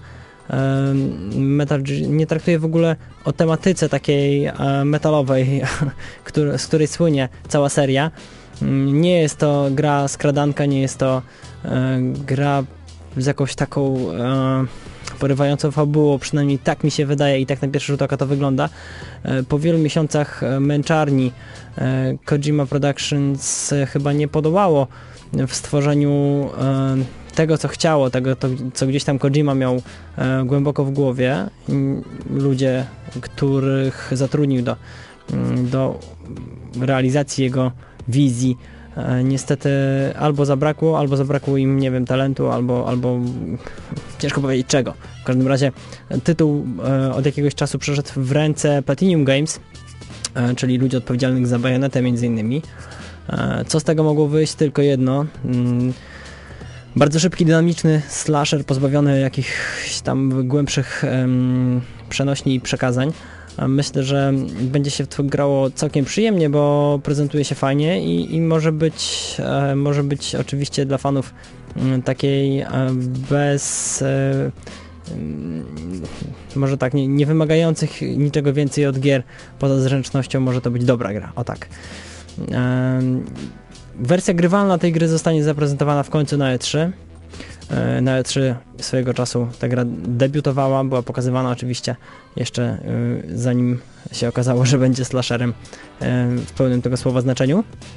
Metal Gear, nie traktuje w ogóle o tematyce takiej metalowej, który, z której słynie cała seria. Nie jest to gra skradanka, nie jest to gra z jakąś taką porywającą fabułą, przynajmniej tak mi się wydaje i tak na pierwszy rzut oka to wygląda. Po wielu miesiącach męczarni Kojima Productions chyba nie podołało w stworzeniu tego, co chciało, tego, to, co gdzieś tam Kojima miał e, głęboko w głowie. Ludzie, których zatrudnił do, do realizacji jego wizji, e, niestety albo zabrakło, albo zabrakło im, nie wiem, talentu, albo, albo ciężko powiedzieć czego. W każdym razie tytuł e, od jakiegoś czasu przeszedł w ręce Platinum Games, e, czyli ludzi odpowiedzialnych za Bayonetę między innymi. E, co z tego mogło wyjść? Tylko jedno. Mm, Bardzo szybki, dynamiczny slasher pozbawiony jakichś tam głębszych um, przenośni i przekazań. Myślę, że będzie się w to grało całkiem przyjemnie, bo prezentuje się fajnie i, i może być e, może być oczywiście dla fanów m, takiej e, bez e, m, może tak, nie, nie wymagających niczego więcej od gier poza zręcznością, może to być dobra gra, o tak. E, Wersja grywalna tej gry zostanie zaprezentowana w końcu na E trzy. Na E trzy swojego czasu ta gra debiutowała, była pokazywana oczywiście jeszcze zanim się okazało, że będzie slasherem w pełnym tego słowa znaczeniu.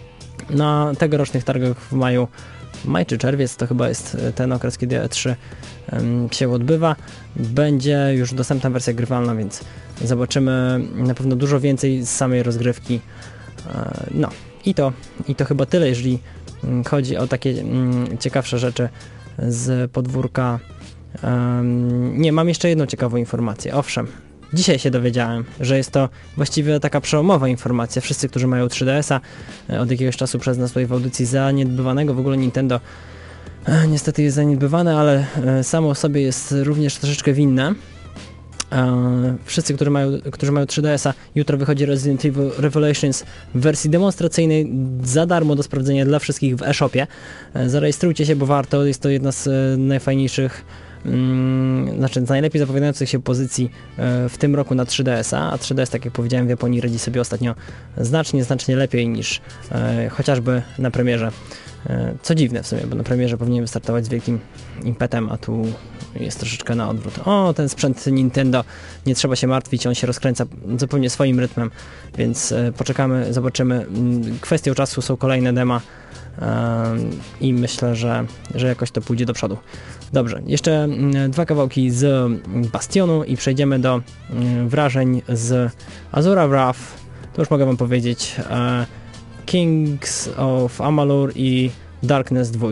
Na tegorocznych targach w maju, maj czy czerwiec, to chyba jest ten okres, kiedy E trzy się odbywa, będzie już dostępna wersja grywalna, więc zobaczymy na pewno dużo więcej z samej rozgrywki. No i to, i to chyba tyle, jeżeli chodzi o takie ciekawsze rzeczy z podwórka. Nie, mam jeszcze jedną ciekawą informację. Owszem, dzisiaj się dowiedziałem, że jest to właściwie taka przełomowa informacja. Wszyscy, którzy mają trzy D S a, od jakiegoś czasu przez nas tutaj w audycji zaniedbywanego, w ogóle Nintendo e, niestety jest zaniedbywane, ale e, samo sobie jest również troszeczkę winne. E, wszyscy, którzy mają, którzy mają trzy D S a, jutro wychodzi Resident Evil Revelations w wersji demonstracyjnej za darmo do sprawdzenia dla wszystkich w e-shopie. E, zarejestrujcie się, bo warto, jest to jedna z e, najfajniejszych Hmm, znaczy z najlepiej zapowiadających się pozycji e, w tym roku na trzy D S a, a trzy D S, tak jak powiedziałem, w Japonii radzi sobie ostatnio znacznie, znacznie lepiej niż e, chociażby na premierze. E, co dziwne w sumie, bo na premierze powinien wystartować z wielkim impetem, a tu jest troszeczkę na odwrót. O, ten sprzęt Nintendo, nie trzeba się martwić, on się rozkręca zupełnie swoim rytmem, więc e, poczekamy, zobaczymy. Kwestią czasu są kolejne dema e, i myślę, że, że jakoś to pójdzie do przodu. Dobrze, jeszcze dwa kawałki z Bastionu i przejdziemy do wrażeń z Azura Wrath. To już mogę wam powiedzieć. Kings of Amalur i Darkness dwa.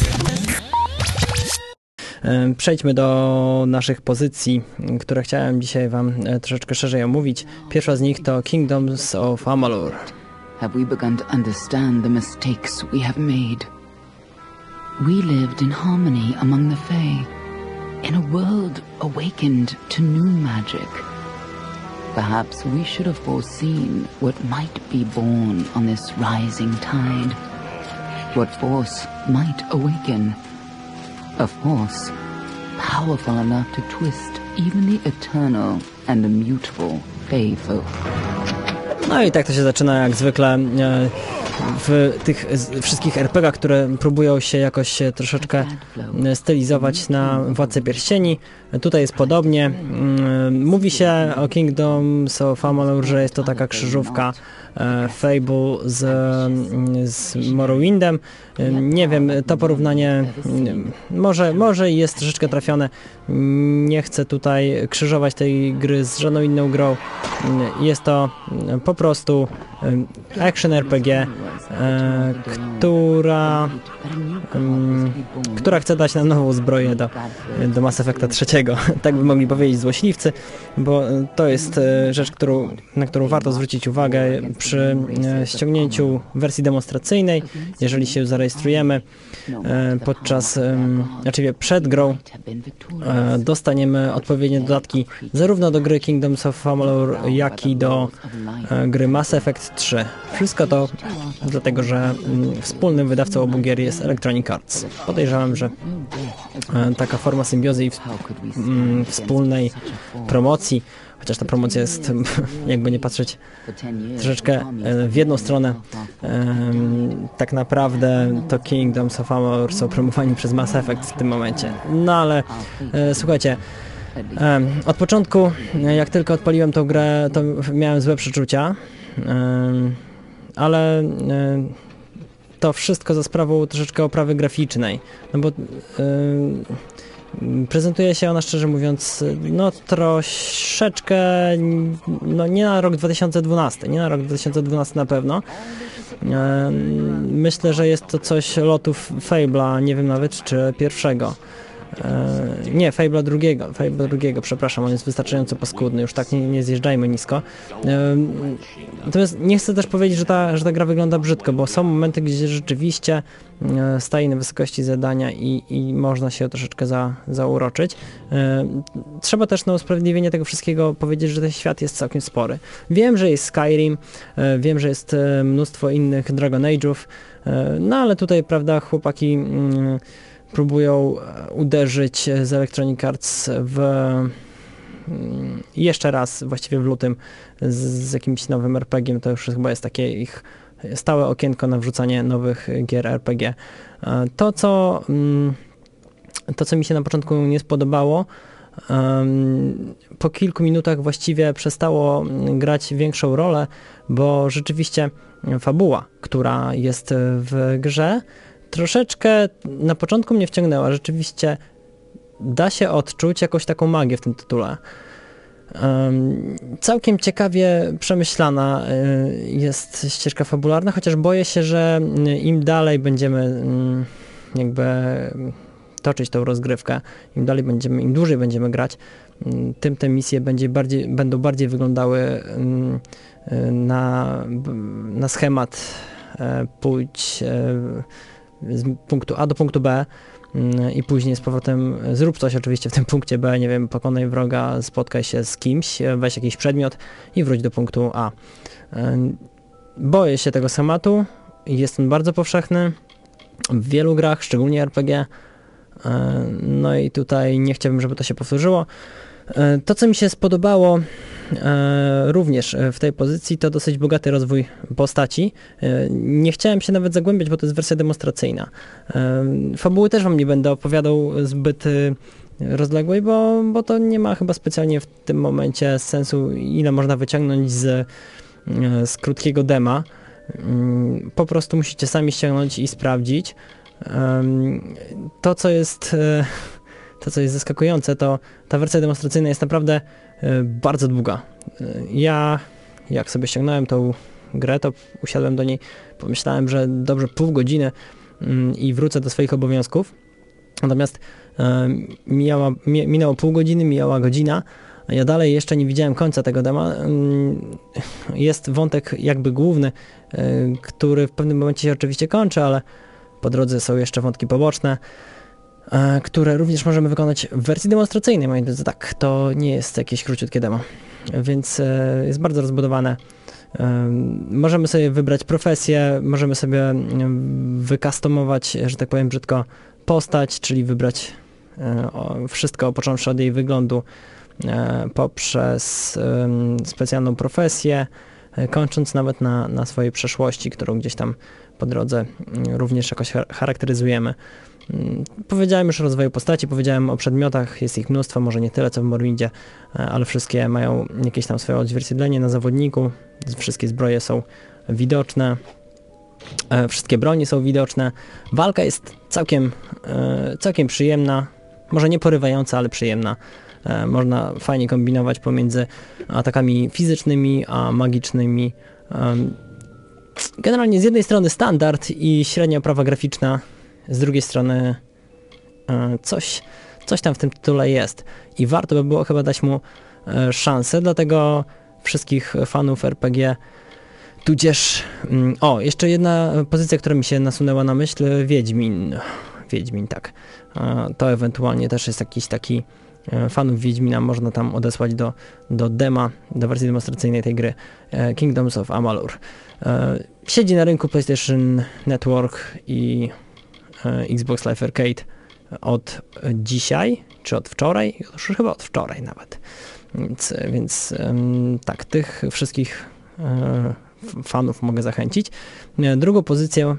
Przejdźmy do naszych pozycji, które chciałem dzisiaj wam troszeczkę szerzej omówić. Pierwsza z nich to Kingdoms of Amalur. Have we begun to understand the mistakes we have made? We lived in harmony among the Fae, in a world awakened to new magic. Perhaps we should have foreseen what might be born on this rising tide. What force might awaken? A force powerful enough to twist even the eternal and immutable Fae folk. No i tak to się zaczyna jak zwykle w tych wszystkich er pe gach, które próbują się jakoś troszeczkę stylizować na Władcę Pierścieni. Tutaj jest podobnie. Mówi się o Kingdoms of Amalur, że jest to taka krzyżówka Fable z, z Morrowindem. Nie wiem, to porównanie może, może jest troszeczkę trafione. Nie chcę tutaj krzyżować tej gry z żadną inną grą. Jest to po prostu action er pe gie, która, która chce dać nam nową zbroję do, do Mass Effecta trzeciego. Tak by mogli powiedzieć złośliwcy, bo to jest rzecz, którą, na którą warto zwrócić uwagę przy ściągnięciu wersji demonstracyjnej, jeżeli się zarejestrujemy podczas, znaczy przed grą, dostaniemy odpowiednie dodatki zarówno do gry Kingdoms of Amalur, jak i do gry Mass Effect trzy. Wszystko to dlatego, że wspólnym wydawcą obu gier jest Electronic Arts. Podejrzewam, że taka forma symbiozy i wspólnej promocji, chociaż ta promocja jest, jakby nie patrzeć, troszeczkę w jedną stronę. Tak naprawdę to Kingdoms of Amalur są promowani przez Mass Effect w tym momencie. No ale słuchajcie, od początku, jak tylko odpaliłem tą grę, to miałem złe przeczucia, ale to wszystko za sprawą troszeczkę oprawy graficznej, no bo prezentuje się ona, szczerze mówiąc, no troszeczkę, no nie na rok dwa tysiące dwunasty, nie na rok dwa tysiące dwunasty na pewno. Myślę, że jest to coś lotów Fable'a, nie wiem nawet czy pierwszego. Nie, Fable'a drugiego, Fable'a drugiego, przepraszam, on jest wystarczająco paskudny, już tak nie, nie zjeżdżajmy nisko. Natomiast nie chcę też powiedzieć, że ta, że ta gra wygląda brzydko, bo są momenty, gdzie rzeczywiście staje na wysokości zadania i, i można się troszeczkę za, zauroczyć. Trzeba też na usprawiedliwienie tego wszystkiego powiedzieć, że ten świat jest całkiem spory. Wiem, że jest Skyrim, wiem, że jest mnóstwo innych Dragon Age'ów, no ale tutaj, prawda, chłopaki próbują uderzyć z Electronic Arts w jeszcze raz, właściwie w lutym, z, z jakimś nowym er pe giem. To już chyba jest takie ich stałe okienko na wrzucanie nowych gier er pe gie. To, co, to, co mi się na początku nie spodobało, po kilku minutach właściwie przestało grać większą rolę, bo rzeczywiście fabuła, która jest w grze, troszeczkę na początku mnie wciągnęła. Rzeczywiście da się odczuć jakąś taką magię w tym tytule. Um, całkiem ciekawie przemyślana y, jest ścieżka fabularna, chociaż boję się, że im dalej będziemy y, jakby toczyć tą rozgrywkę, im dalej będziemy, im dłużej będziemy grać, y, tym te misje będzie bardziej, będą bardziej wyglądały y, y, na, na schemat y, pójdź y, z punktu A do punktu B i później z powrotem zrób coś oczywiście w tym punkcie B, nie wiem, pokonaj wroga, spotkaj się z kimś, weź jakiś przedmiot i wróć do punktu A. Boję się tego schematu, jest on bardzo powszechny w wielu grach, szczególnie R P G, no i tutaj nie chciałbym, żeby to się powtórzyło. To, co mi się spodobało e, również w tej pozycji, to dosyć bogaty rozwój postaci. E, nie chciałem się nawet zagłębiać, bo to jest wersja demonstracyjna. E, fabuły też wam nie będę opowiadał zbyt rozległej, bo, bo to nie ma chyba specjalnie w tym momencie sensu, ile można wyciągnąć z, z krótkiego dema. E, po prostu musicie sami ściągnąć i sprawdzić. E, to, co jest... E, To, co jest zaskakujące, to ta wersja demonstracyjna jest naprawdę y, bardzo długa. Y, ja, jak sobie ściągnąłem tą grę, to usiadłem do niej, pomyślałem, że dobrze pół godziny y, i wrócę do swoich obowiązków. Natomiast y, mijała, mi, minęło pół godziny, mijała godzina, a ja dalej jeszcze nie widziałem końca tego dema. Y, jest wątek jakby główny, y, który w pewnym momencie się oczywiście kończy, ale po drodze są jeszcze wątki poboczne, które również możemy wykonać w wersji demonstracyjnej, moi drodzy. Tak, to nie jest jakieś króciutkie demo, więc jest bardzo rozbudowane. Możemy sobie wybrać profesję, możemy sobie wykustomować, że tak powiem brzydko, postać, czyli wybrać wszystko, począwszy od jej wyglądu, poprzez specjalną profesję, kończąc nawet na, na swojej przeszłości, którą gdzieś tam po drodze również jakoś charakteryzujemy. Powiedziałem już o rozwoju postaci, powiedziałem o przedmiotach, jest ich mnóstwo, może nie tyle co w Morrowindzie, ale wszystkie mają jakieś tam swoje odzwierciedlenie na zawodniku, wszystkie zbroje są widoczne, wszystkie broni są widoczne, walka jest całkiem, całkiem przyjemna, może nie porywająca, ale przyjemna. Można fajnie kombinować pomiędzy atakami fizycznymi a magicznymi. Generalnie z jednej strony standard i średnia oprawa graficzna, z drugiej strony coś, coś tam w tym tytule jest i warto by było chyba dać mu szansę, dlatego wszystkich fanów R P G, tudzież... O, jeszcze jedna pozycja, która mi się nasunęła na myśl, Wiedźmin. Wiedźmin, tak. To ewentualnie też jest jakiś taki fanów Wiedźmina, można tam odesłać do, do dema, do wersji demonstracyjnej tej gry, Kingdoms of Amalur. Siedzi na rynku PlayStation Network i Xbox Live Arcade od dzisiaj, czy od wczoraj? Już chyba od wczoraj nawet. Więc, więc tak, tych wszystkich fanów mogę zachęcić. Drugą pozycję,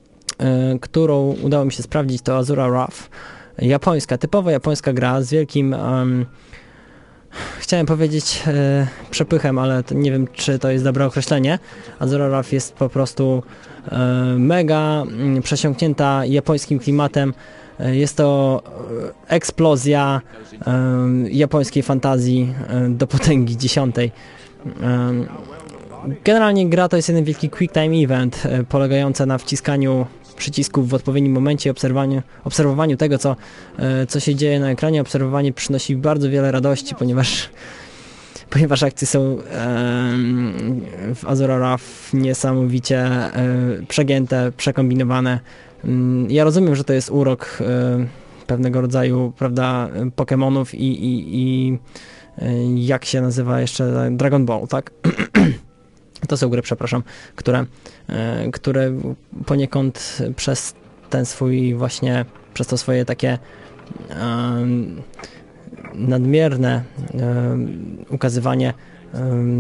którą udało mi się sprawdzić, to Azura Wrath. Japońska, typowa japońska gra z wielkim, um, chciałem powiedzieć e, przepychem, ale to nie wiem, czy to jest dobre określenie. Azura Wrath jest po prostu e, mega m, przesiąknięta japońskim klimatem. E, jest to eksplozja e, japońskiej fantazji e, do potęgi dziesiątej. E, generalnie gra to jest jeden wielki quick time event, e, polegający na wciskaniu przycisków w odpowiednim momencie, obserwowaniu, obserwowaniu tego, co, co się dzieje na ekranie. Obserwowanie przynosi bardzo wiele radości, ponieważ, ponieważ akcje są e, w Azura Wrath niesamowicie e, przegięte, przekombinowane. Ja rozumiem, że to jest urok e, pewnego rodzaju, prawda, Pokemonów i, i, i e, jak się nazywa jeszcze Dragon Ball, tak? To są gry, przepraszam, które, e, które poniekąd przez ten swój właśnie, przez to swoje takie e, nadmierne e, ukazywanie e,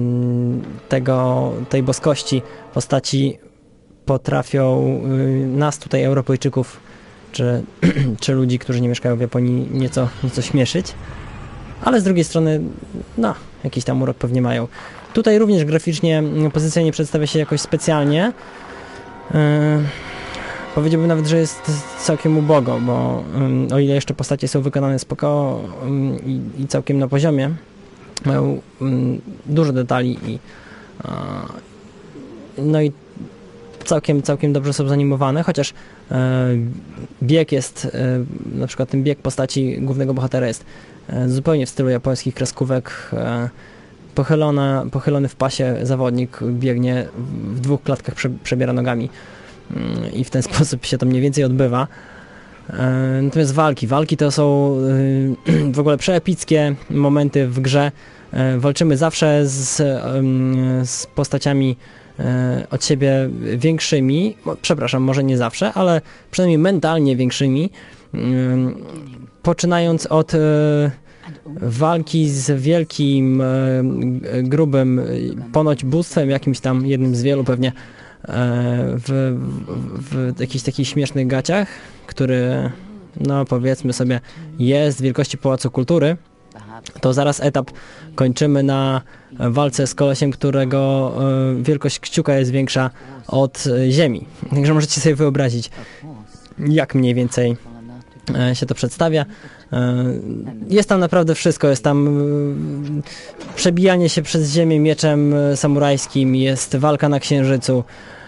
tego, tej boskości postaci potrafią e, nas tutaj, Europejczyków, czy, czy ludzi, którzy nie mieszkają w Japonii, nieco, nieco śmieszyć, ale z drugiej strony, no, jakiś tam urok pewnie mają. Tutaj również graficznie pozycja nie przedstawia się jakoś specjalnie. Powiedziałbym nawet, że jest całkiem ubogo, bo um, o ile jeszcze postacie są wykonane spoko um, i, i całkiem na poziomie, mają um, dużo detali i uh, no i całkiem, całkiem dobrze są zanimowane, chociaż e, bieg jest, e, na przykład ten bieg postaci głównego bohatera jest e, zupełnie w stylu japońskich kreskówek. E, pochylona, pochylony w pasie zawodnik biegnie w dwóch klatkach, prze, przebiera nogami e, i w ten sposób się to mniej więcej odbywa. E, natomiast walki, walki to są e, w ogóle przeepickie momenty w grze. E, walczymy zawsze z, e, z postaciami od siebie większymi, przepraszam, może nie zawsze, ale przynajmniej mentalnie większymi, poczynając od walki z wielkim, grubym, ponoć bóstwem, jakimś tam, jednym z wielu pewnie, w, w, w jakichś takich śmiesznych gaciach, który, no powiedzmy sobie, jest wielkości Pałacu Kultury. To zaraz etap kończymy na walce z kolesiem, którego wielkość kciuka jest większa od ziemi. Także możecie sobie wyobrazić, jak mniej więcej się to przedstawia. Jest tam naprawdę wszystko, jest tam przebijanie się przez ziemię mieczem samurajskim, jest walka na księżycu.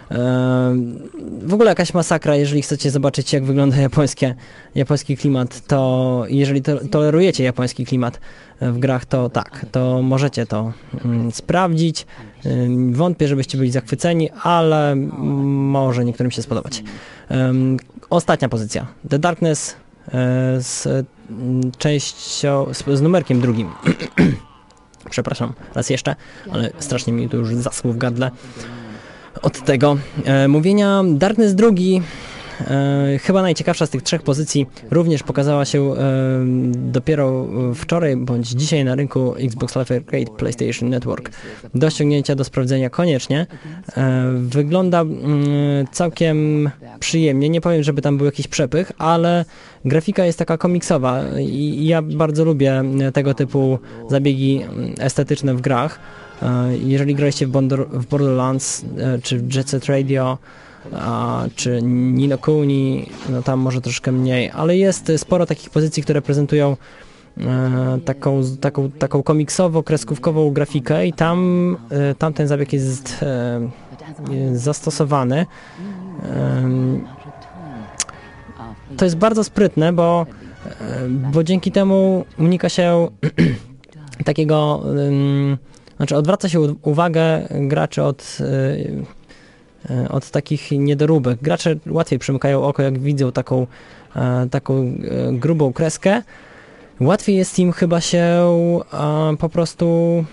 W ogóle jakaś masakra, jeżeli chcecie zobaczyć, jak wygląda japońskie, japoński klimat, to jeżeli to, tolerujecie japoński klimat w grach, to tak, to możecie to mm, sprawdzić. Wątpię, żebyście byli zachwyceni, ale może niektórym się spodobać. Um, ostatnia pozycja. The Darkness e, z częścią, z, z numerkiem drugim. Przepraszam, raz jeszcze, ale strasznie mi tu już zaschło w gardle od tego e, mówienia. Darkness drugi, e, chyba najciekawsza z tych trzech pozycji, również pokazała się e, dopiero wczoraj bądź dzisiaj na rynku Xbox Live Arcade PlayStation Network. Do ściągnięcia, do sprawdzenia koniecznie. E, wygląda mm, całkiem przyjemnie, nie powiem, żeby tam był jakiś przepych, ale grafika jest taka komiksowa i, i ja bardzo lubię tego typu zabiegi estetyczne w grach. Jeżeli graliście w, Bondor, w Borderlands, czy w Jet Set Radio, czy Ni no Kuni, no tam może troszkę mniej, ale jest sporo takich pozycji, które prezentują taką, taką, taką komiksowo-kreskówkową grafikę i tam, tam ten zabieg jest, jest zastosowany. To jest bardzo sprytne, bo, bo dzięki temu unika się takiego... Znaczy odwraca się uwagę graczy od, od takich niedoróbek. Gracze łatwiej przymykają oko, jak widzą taką, taką grubą kreskę. Łatwiej jest im chyba się po prostu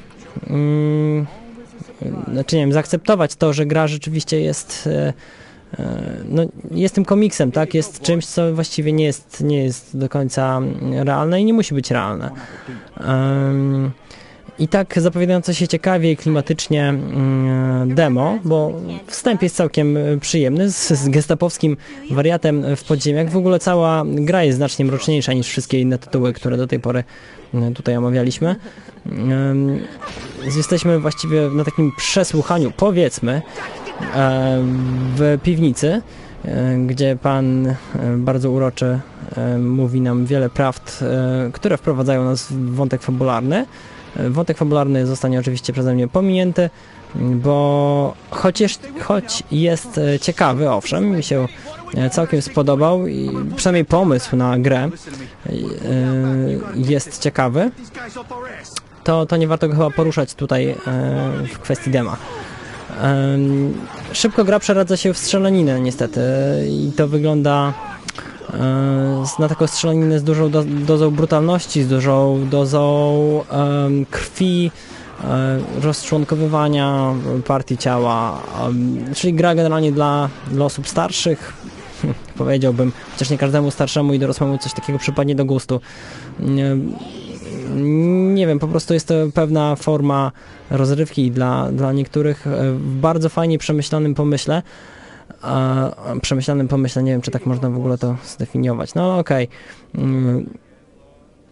znaczy nie wiem, zaakceptować to, że gra rzeczywiście jest no, jest tym komiksem, tak? Jest czymś, co właściwie nie jest, nie jest do końca realne i nie musi być realne. Um, I tak zapowiadające się ciekawie i klimatycznie demo, bo wstęp jest całkiem przyjemny, z, z gestapowskim wariatem w podziemiach. W ogóle cała gra jest znacznie mroczniejsza niż wszystkie inne tytuły, które do tej pory tutaj omawialiśmy. Jesteśmy właściwie na takim przesłuchaniu, powiedzmy, w piwnicy, gdzie pan bardzo uroczy mówi nam wiele prawd, które wprowadzają nas w wątek fabularny. Wątek fabularny zostanie oczywiście przeze mnie pominięty, bo chociaż, choć jest ciekawy, owszem, mi się całkiem spodobał i przynajmniej pomysł na grę jest ciekawy, to, to nie warto go chyba poruszać tutaj w kwestii dema. Szybko gra przeradza się w strzelaninę niestety i to wygląda na taką strzelaninę z dużą do, dozą brutalności, z dużą dozą um, krwi, um, rozczłonkowywania partii ciała, um, czyli gra generalnie dla, dla osób starszych, powiedziałbym, chociaż nie każdemu starszemu i dorosłemu coś takiego przypadnie do gustu. Nie, nie wiem, po prostu jest to pewna forma rozrywki dla, dla niektórych w bardzo fajnie przemyślanym pomyśle. A przemyślanym pomyśle, nie wiem, czy tak można w ogóle to zdefiniować. No okej. Okay.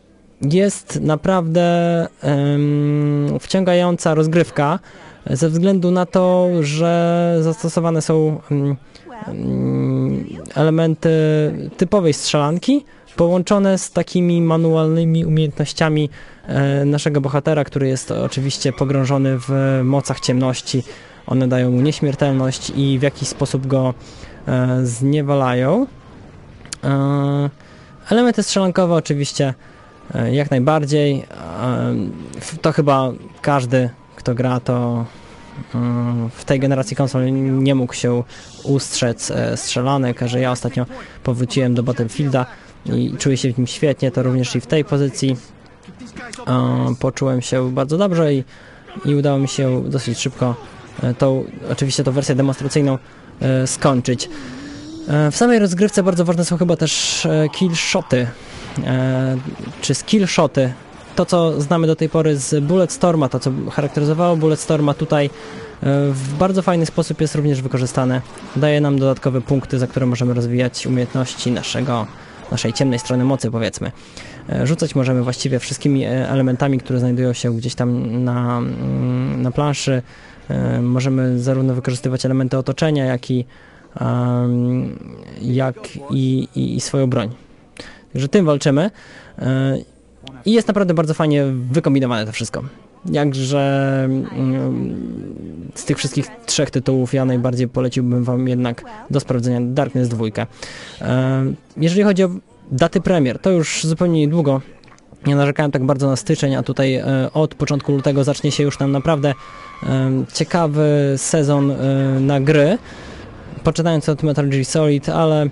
jest naprawdę um, wciągająca rozgrywka ze względu na to, że zastosowane są um, um, elementy typowej strzelanki połączone z takimi manualnymi umiejętnościami e, naszego bohatera, który jest oczywiście pogrążony w mocach ciemności. One dają mu nieśmiertelność i w jakiś sposób go e, zniewalają. E, elementy strzelankowe oczywiście e, jak najbardziej. E, to chyba każdy, kto gra, to e, w tej generacji konsol nie mógł się ustrzec e, strzelanek, że ja ostatnio powróciłem do Battlefielda i czuję się w nim świetnie, to również i w tej pozycji e, poczułem się bardzo dobrze i, i udało mi się dosyć szybko e, tą, oczywiście tą wersję demonstracyjną e, skończyć. E, w samej rozgrywce bardzo ważne są chyba też e, killshoty, e, czy skillshoty. To, co znamy do tej pory z Bulletstorma, to, co charakteryzowało Bulletstorma, tutaj e, w bardzo fajny sposób jest również wykorzystane. Daje nam dodatkowe punkty, za które możemy rozwijać umiejętności naszego naszej ciemnej strony mocy, powiedzmy. Rzucać możemy właściwie wszystkimi elementami, które znajdują się gdzieś tam na, na planszy. Możemy zarówno wykorzystywać elementy otoczenia, jak i, jak i, i, i swoją broń. Także tym walczymy. I jest naprawdę bardzo fajnie wykombinowane to wszystko. Jakże z tych wszystkich trzech tytułów ja najbardziej poleciłbym wam jednak do sprawdzenia Darkness dwa. Jeżeli chodzi o daty premier, to już zupełnie niedługo. Ja narzekałem tak bardzo na styczeń, a tutaj od początku lutego zacznie się już nam naprawdę ciekawy sezon na gry. Poczynając od Metal Gear Solid, ale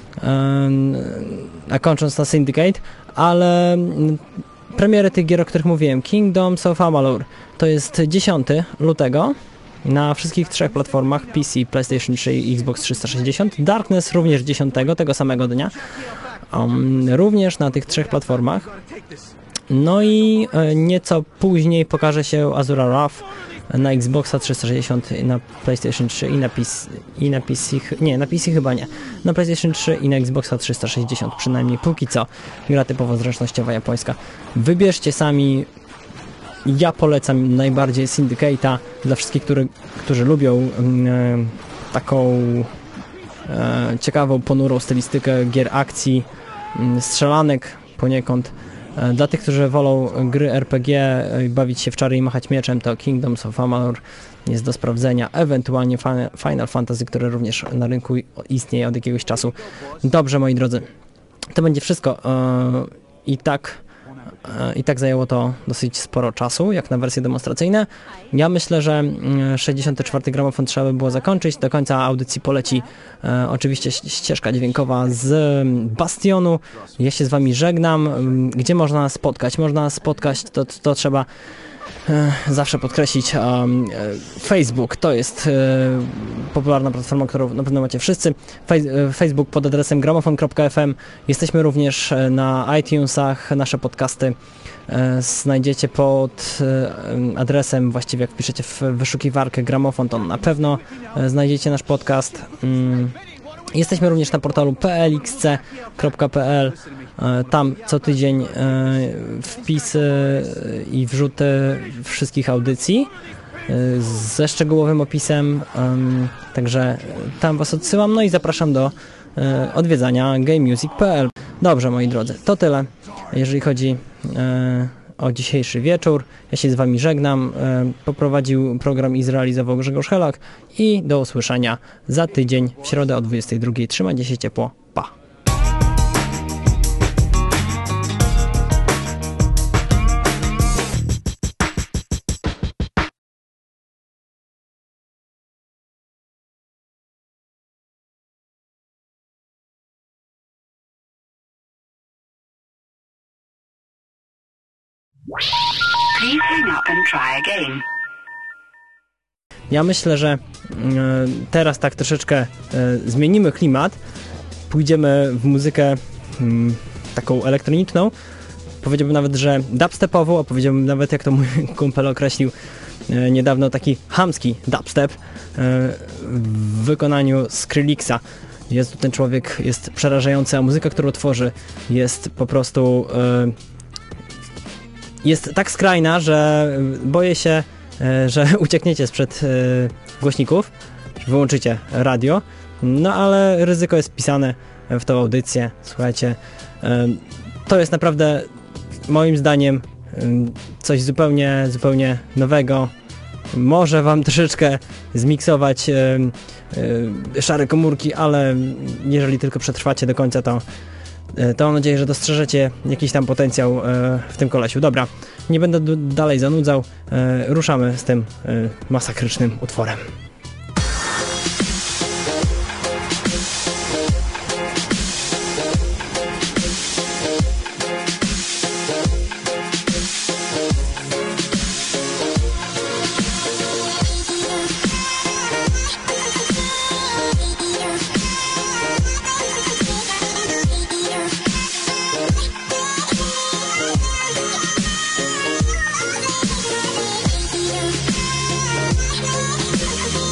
a kończąc na Syndicate, ale premiery tych gier, o których mówiłem, Kingdoms of Amalur, to jest dziesiątego lutego na wszystkich trzech platformach, P C, PlayStation trzy i Xbox trzysta sześćdziesiąt. Darkness również dziesiątego, tego samego dnia, um, również na tych trzech platformach. No i e, nieco później pokaże się Azura Wrath na Xboxa trzysta sześćdziesiąt, na PlayStation trzy i na P C, i na P C, nie, na P C chyba nie, na PlayStation trzy i na Xboxa trzysta sześćdziesiąt, przynajmniej póki co, gra typowo zręcznościowa japońska. Wybierzcie sami, ja polecam najbardziej Syndicate'a dla wszystkich, który, którzy lubią e, taką e, ciekawą, ponurą stylistykę gier akcji, e, strzelanek poniekąd. Dla tych, którzy wolą gry R P G, bawić się w czary i machać mieczem, to Kingdoms of Amalur jest do sprawdzenia, ewentualnie Final Fantasy, które również na rynku istnieje od jakiegoś czasu. Dobrze, moi drodzy, to będzie wszystko. I tak, i tak zajęło to dosyć sporo czasu, jak na wersje demonstracyjne. Ja myślę, że sześćdziesiąty czwarty gramofon trzeba by było zakończyć. Do końca audycji poleci e, oczywiście ścieżka dźwiękowa z Bastionu. Ja się z wami żegnam. Gdzie można nas spotkać? Można nas spotkać, to, to trzeba e, zawsze podkreślić. E, Facebook to jest e, popularna platforma, którą na pewno macie wszyscy. Fej, e, Facebook pod adresem gramofon kropka f m. Jesteśmy również na iTunesach. Nasze podcasty e, znajdziecie pod e, adresem, właściwie jak wpiszecie w wyszukiwarkę Gramofon, to na pewno e, znajdziecie nasz podcast. Mm. Jesteśmy również na portalu p l x c kropka p l. Tam co tydzień wpisy i wrzuty wszystkich audycji ze szczegółowym opisem. Także tam was odsyłam, no i zapraszam do odwiedzania game music kropka p l. Dobrze, moi drodzy, to tyle, jeżeli chodzi o dzisiejszy wieczór. Ja się z wami żegnam. Poprowadził program i zrealizował Grzegorz Helak i do usłyszenia za tydzień w środę o dwudziestej drugiej. Trzymajcie się ciepło. Pa! Please hang up and try again. Ja myślę, że y, teraz tak troszeczkę y, zmienimy klimat, pójdziemy w muzykę y, taką elektroniczną, powiedziałbym nawet, że dubstepową, a powiedziałbym nawet, jak to mój kumpel określił y, niedawno, taki chamski dubstep y, w wykonaniu Skrillexa. Jest tu ten człowiek, jest przerażający, a muzyka, którą tworzy, jest po prostu... Y, jest tak skrajna, że boję się, że uciekniecie sprzed głośników, wyłączycie radio, no ale ryzyko jest wpisane w tą audycję. Słuchajcie, to jest naprawdę moim zdaniem coś zupełnie, zupełnie nowego. Może wam troszeczkę zmiksować e, e, szare komórki, ale jeżeli tylko przetrwacie do końca, to, e, to mam nadzieję, że dostrzeżecie jakiś tam potencjał e, w tym kolesiu. Dobra, nie będę d- dalej zanudzał, e, ruszamy z tym e, masakrycznym utworem. We'll be right back.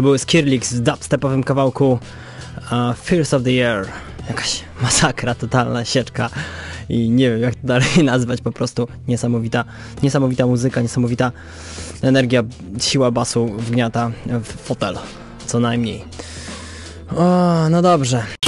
był Skrillex w dubstepowym kawałku uh, Fears of the Air. Jakaś masakra, totalna sieczka i nie wiem jak to dalej nazwać, po prostu niesamowita, niesamowita muzyka, niesamowita energia, siła basu wgniata w fotel, co najmniej. O, no dobrze.